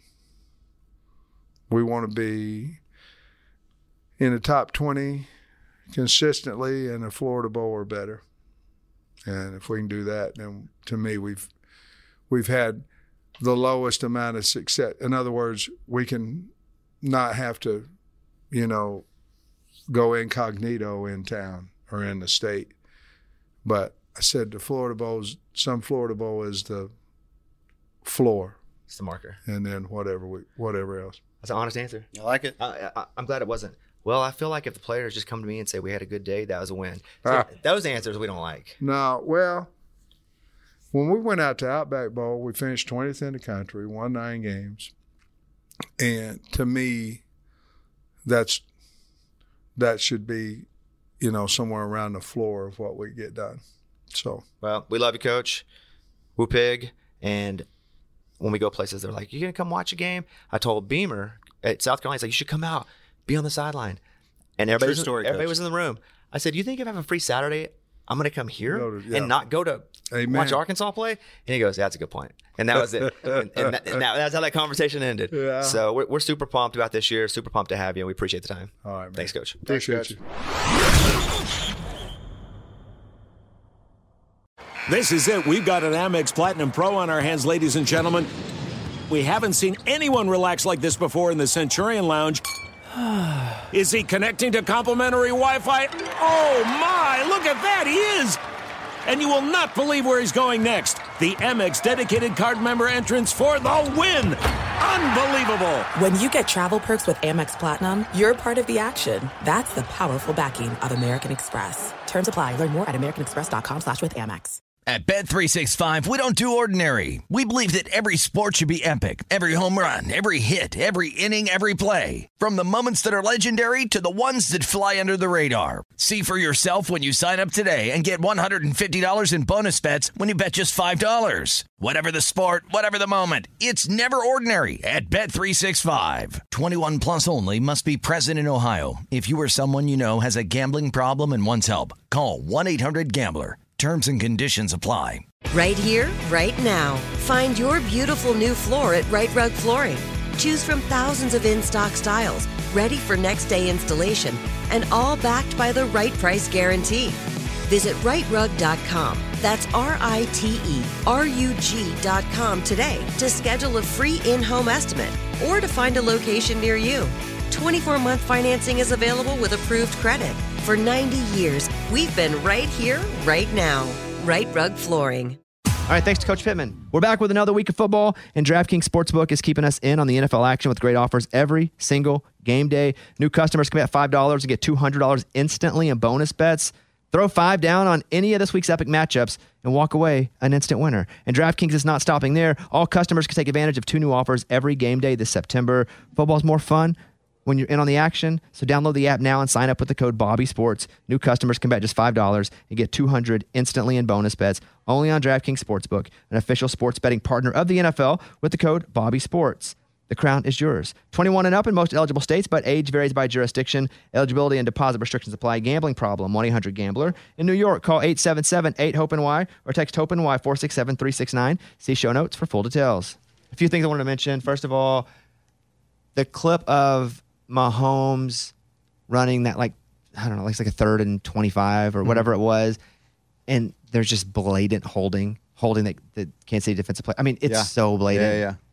We want to be in the top twenty consistently in a Florida Bowl or better. And if we can do that, then to me we've we've had the lowest amount of success. In other words, we can not have to, you know, go incognito in town or in the state. But I said the Florida Bowl's some Florida Bowl is the floor. It's the marker. And then whatever we whatever else. That's an honest answer. I like it. I, I, I'm glad it wasn't. Well, I feel like if the players just come to me and say we had a good day, that was a win. So Ah. those answers we don't like. No, well, when we went out to Outback Bowl, we finished twentieth in the country, won nine games. And to me, that's that should be, you know, somewhere around the floor of what we get done. So, Well, we love you, Coach. Woo Pig. And when we go places, they're like, you going to come watch a game? I told Beamer at South Carolina, he's like, you should come out, be on the sideline. And everybody, True was, story, everybody Coach. was in the room. I said, you think if I have a free Saturday, I'm going to come here Go to- yeah. and not go to Amen. watch Arkansas play? And he goes, that's a good point. And that was it. and and, that, and that, that's how that conversation ended. Yeah. So we're, we're super pumped about this year, super pumped to have you, and we appreciate the time. all right, man. Thanks, Coach. Appreciate you. This is it. We've got an Amex Platinum Pro on our hands, ladies and gentlemen. We haven't seen anyone relax like this before in the Centurion Lounge. Is he connecting to complimentary Wi-Fi? Oh, my. Look at that. He is. And you will not believe where he's going next. The Amex dedicated card member entrance for the win. Unbelievable. When you get travel perks with Amex Platinum, you're part of the action. That's the powerful backing of American Express. Terms apply. Learn more at americanexpress.com slash with Amex. At Bet three sixty-five, we don't do ordinary. We believe that every sport should be epic. Every home run, every hit, every inning, every play. From the moments that are legendary to the ones that fly under the radar. See for yourself when you sign up today and get one hundred fifty dollars in bonus bets when you bet just five dollars. Whatever the sport, whatever the moment, it's never ordinary at Bet three sixty-five. twenty-one plus only. Must be present in Ohio. If you or someone you know has a gambling problem and wants help, call one eight hundred gambler. Terms and conditions apply. Right here, right now. Find your beautiful new floor at Right Rug Flooring. Choose from thousands of in-stock styles, ready for next day installation, and all backed by the right price guarantee. Visit right rug dot com. That's R I T E R U G dot com today to schedule a free in-home estimate or to find a location near you. twenty-four month financing is available with approved credit. For ninety years, we've been right here, right now. Right Rug Flooring. All right, thanks to Coach Pittman. We're back with another week of football, and DraftKings Sportsbook is keeping us in on the N F L action with great offers every single game day. New customers can bet five dollars and get two hundred dollars instantly in bonus bets. Throw five down on any of this week's epic matchups and walk away an instant winner. And DraftKings is not stopping there. All customers can take advantage of two new offers every game day this September. Football's more fun when you're in on the action, so download the app now and sign up with the code BobbySports. New customers can bet just five dollars and get two hundred dollars instantly in bonus bets only on DraftKings Sportsbook, an official sports betting partner of the N F L with the code BobbySports. The crown is yours. twenty-one and up in most eligible states, but age varies by jurisdiction. Eligibility and deposit restrictions apply. Gambling problem, one eight hundred gambler. In New York, call eight seven seven eight hope N Y or text HOPE-NY four six seven three six nine. See show notes for full details. A few things I wanted to mention. First of all, the clip of Mahomes running that, like, I don't know, like, like a third and twenty-five or whatever mm-hmm. it was, and there's just blatant holding, holding the, the Kansas City defensive play. I mean, it's Yeah. so blatant. Yeah, yeah.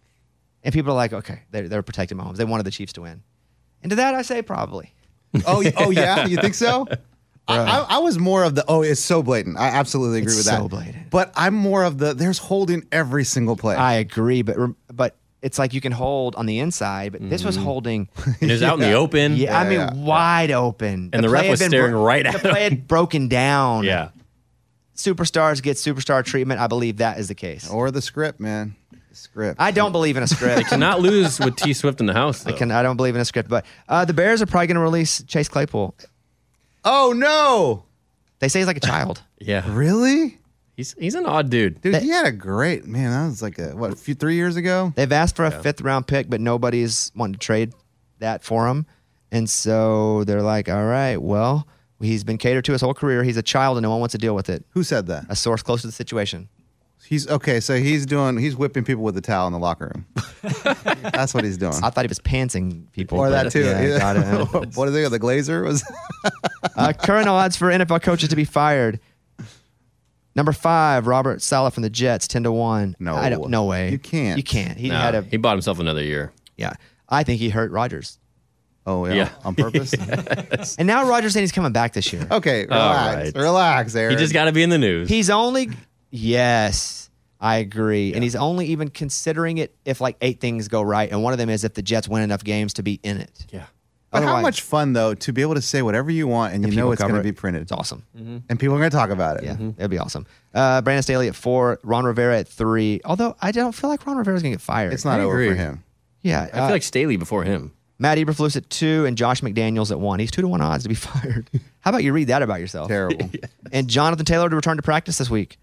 And people are like, okay, they're, they're protecting Mahomes. They wanted the Chiefs to win. And to that, I say probably. Oh, oh yeah? You think so? I, I, I was more of the, oh, it's so blatant. I absolutely agree It's with so that. blatant. But I'm more of the, there's holding every single play. I agree, but but it's like you can hold on the inside, but this was holding. And it was out in the open. Yeah, I mean, yeah, wide open. And the play ref had was been staring right at The him. play had broken down. Yeah. Superstars get superstar treatment. I believe that is the case. Or the script, man. Script. I don't believe in a script. They cannot lose with T Swift in the house. I Though. can. I don't believe in a script. But uh, the Bears are probably going to release Chase Claypool. Oh no! They say he's like a child. Yeah, Really? he's he's an odd dude. Dude, he had a great man. That was like a what? A few three years ago. They've asked for a fifth round pick, but nobody's wanting to trade that for him. And so they're like, all right, well, he's been catered to his whole career. He's a child and no one wants to deal with it. Who said that? A source close to the situation. He's okay. So he's doing. He's whipping people with a towel in the locker room. That's what he's doing. I thought he was pantsing people. Or but- that too. Yeah, got it. What is it? The Glazer was. uh, current odds for N F L coaches to be fired. Number five, Robert Saleh from the Jets, ten to one. No. I don't. No way. You can't. You can't. He Nah, had a. he bought himself another year. Yeah. I think he hurt Rodgers. Oh yeah. Yeah. On purpose. And now Rodgers saying he's coming back this year. Okay. Relax. right. Relax, Aaron. He just got to be in the news. He's only. Yes, I agree. And he's only even considering it if like eight things go right, and one of them is if the Jets win enough games to be in it. yeah. But how Otherwise- much fun though to be able to say whatever you want and you people know it's cover going to it. be printed. It's awesome. And people are going to talk about it. Yeah, that'd be awesome. Uh, Brandon Staley at four, Ron Rivera at three. Although I don't feel like Ron Rivera's gonna get fired. It's not I over agree. for him. Yeah, I feel uh, like Staley before him. Matt Eberflus at two and Josh McDaniels at one. He's two to one odds to be fired. How about you read that about yourself? Terrible. And Jonathan Taylor to return to practice this week.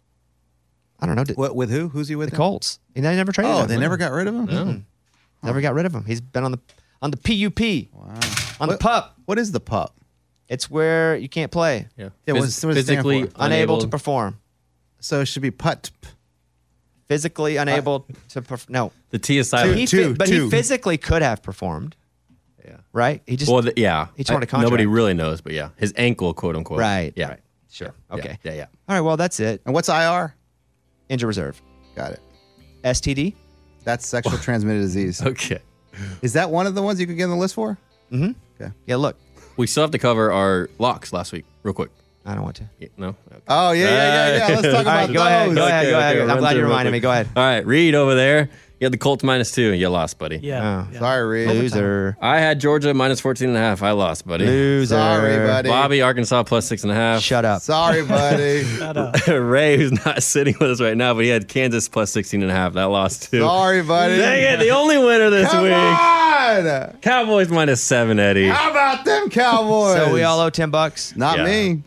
I don't know. Did, What with who? Who's he with? the now? Colts. And they never traded Oh, him. they never got rid of him. Mm-mm. Never got rid of him. He's been on the on the P U P. Wow. On the What- pup. What is the pup? It's where you can't play. Yeah. Yeah, Phys- what's- what does it stand physically for? Unable unable to perform. So it should be put. Physically unable to perform. No. The T is He silent. fi- two, but two. he physically could have performed. Yeah. Right? He just Well, the, yeah. He tore I- a contract. Nobody really knows, but yeah, his ankle, quote unquote. Right. Yeah. Right. Sure. Yeah, Okay. Yeah. Yeah. All right. Well, that's it. And what's I R? Injury reserve. Got it. S T D. That's sexual transmitted disease. Okay. Is that one of the ones you could get on the list for? Mm-hmm. Okay. Yeah. Look, We still have to cover our locks last week, real quick. I don't want to. Yeah, no. Okay. Oh yeah, yeah, yeah, yeah. Let's talk All about right, those. go ahead. Go ahead. Okay, Go ahead. okay, I'm run glad through you real reminded quick. me. Go ahead. All right, Reed over there. You had the Colts minus two, and you lost, buddy. Yeah. Oh. yeah. Sorry, Reed. Loser. I had Georgia minus fourteen and a half. I lost, buddy. Loser. Sorry, buddy. Bobby, Arkansas plus six and a half. Shut up. Sorry, buddy. Shut up. Ray, who's not sitting with us right now, but he had Kansas plus sixteen and a half. That lost too. Sorry, buddy. Dang it, the only winner this Come week. on. Cowboys minus seven, Eddie. How about them Cowboys? So we all owe ten bucks. Not Yeah. me.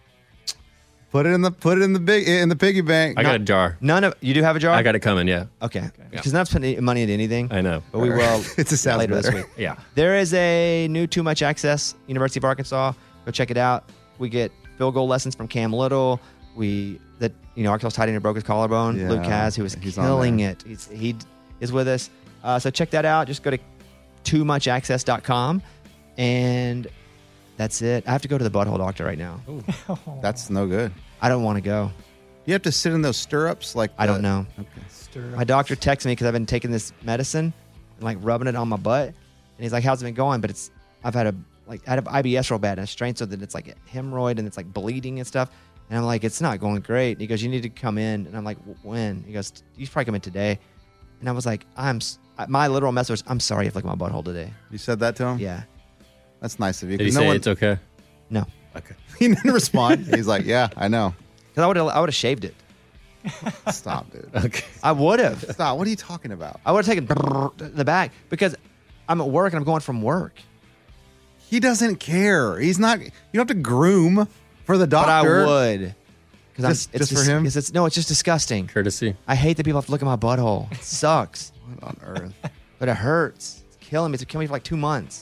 Put it in the put it in the big in the piggy bank. I got a jar. None of you do have a jar. I got it coming, yeah. Okay. Because not putting money into anything. I know. But we will. It's a sounds later this better. week. Yeah. There is a new Too Much Access, University of Arkansas. Go check it out. We get field goal lessons from Cam Little. We that you know Arkansas tight end who broke his collarbone. Yeah, Luke has who is he's on killing there. it. He's, he is with us. Uh, so check that out. Just go to too much access dot com and that's it. I have to go to the butthole doctor right now. That's no good. I don't want to go. You have to sit in those stirrups like I don't the- know. Okay. Stir My doctor texted me because I've been taking this medicine and like rubbing it on my butt, and he's like, "How's it been going?" But it's I've had a like I had I B S real bad and a strain so that it's like a hemorrhoid and it's like bleeding and stuff. And I'm like, "It's not going great." And he goes, "You need to come in." And I'm like, "When?" He goes, "You should probably come in today." And I was like, "I'm s- my literal message was, I'm sorry if I look at my butthole today." You said that to him? Yeah. That's nice of you. Did he 'cause say no one, it's okay? No. Okay. he didn't respond. He's like, yeah, I know. Because I would have I would have shaved it. Stop, dude. Okay. I would have. Stop. What are you talking about? I would have taken the back because I'm at work and I'm going from work. He doesn't care. He's not. You don't have to groom for the But doctor. I would. Because Just- it's just for him? It's, it's, no, it's just disgusting. Courtesy. I hate that people have to look at my butthole. It sucks. What on earth? But it hurts. It's killing me. It's killing me for like two months.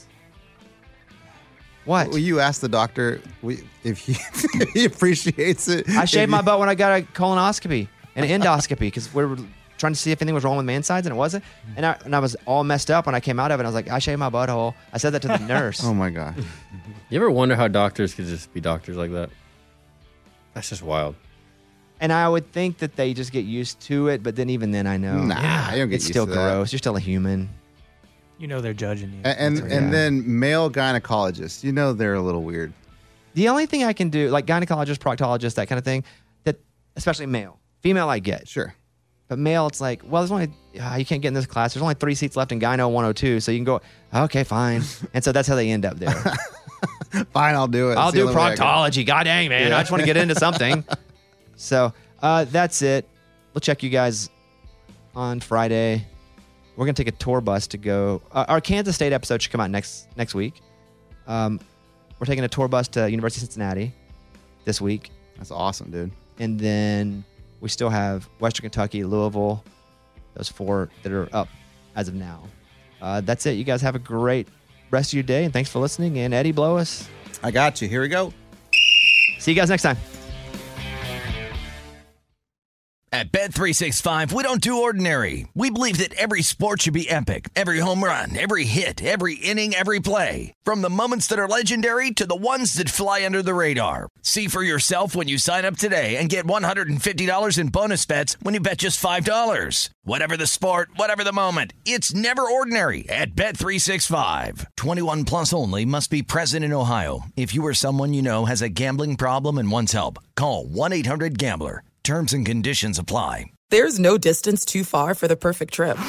What? Will you ask the doctor we- if he, if he appreciates it? I If shaved my you- butt when I got a colonoscopy and an endoscopy because we were trying to see if anything was wrong with my insides and it wasn't. And I, and I was all messed up when I came out of it. I was like, I shaved my butthole. I said that to the nurse. Oh my god. You ever wonder how doctors could just be doctors like that? That's just wild. And I would think that they just get used to it, but then even then I know. Nah, you don't get it's used still to that. gross. You're still a human. You know they're judging you. And and, That's and right. then male gynecologists. You know they're a little weird. The only thing I can do, like gynecologist, proctologist, that kind of thing, that especially male, female, I get. Sure. But male, it's like, well, there's only uh, you can't get in this class. There's only three seats left in Gyno one oh two, so you can go. Okay, fine. And so that's how they end up there. Fine, I'll do it. I'll It's the do only way I can- proctology. God dang, man, Yeah. I just want to get into something. So uh, that's it. We'll check you guys on Friday. We're going to take a tour bus to go. Uh, our Kansas State episode should come out next next week. Um, we're taking a tour bus to University of Cincinnati this week. That's awesome, dude. And then we still have Western Kentucky, Louisville, those four that are up as of now. Uh, that's it. You guys have a great rest of your day, and thanks for listening. And Eddie, blow us. I got you. Here we go. See you guys next time. At Bet three sixty-five, we don't do ordinary. We believe that every sport should be epic. Every home run, every hit, every inning, every play. From the moments that are legendary to the ones that fly under the radar. See for yourself when you sign up today and get one hundred fifty dollars in bonus bets when you bet just five dollars. Whatever the sport, whatever the moment, it's never ordinary at Bet three sixty-five. twenty-one plus only. Must be present in Ohio. If you or someone you know has a gambling problem and wants help, call one eight hundred gambler. Terms and conditions apply. There's no distance too far for the perfect trip.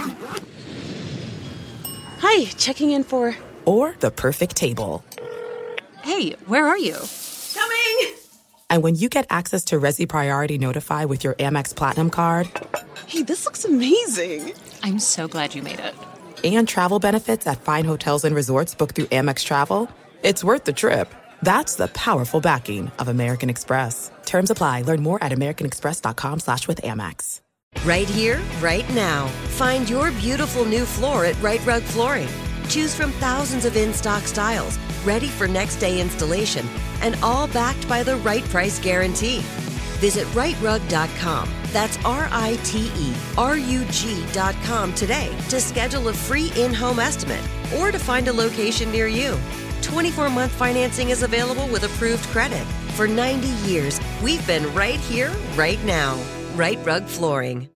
Hi, checking in for... Or the perfect table. Hey, where are you? Coming! And when you get access to Resi Priority Notify with your Amex Platinum card... Hey, this looks amazing. I'm so glad you made it. And travel benefits at fine hotels and resorts booked through Amex Travel, it's worth the trip. That's the powerful backing of American Express. Terms apply. Learn more at americanexpress.com slash with Amex. Right here, right now. Find your beautiful new floor at Right Rug Flooring. Choose from thousands of in-stock styles, ready for next day installation, and all backed by the right price guarantee. Visit right rug dot com. That's R I T E R U G dot com today to schedule a free in-home estimate or to find a location near you. twenty-four month financing is available with approved credit. For ninety years, we've been right here, right now. Right Rug Flooring.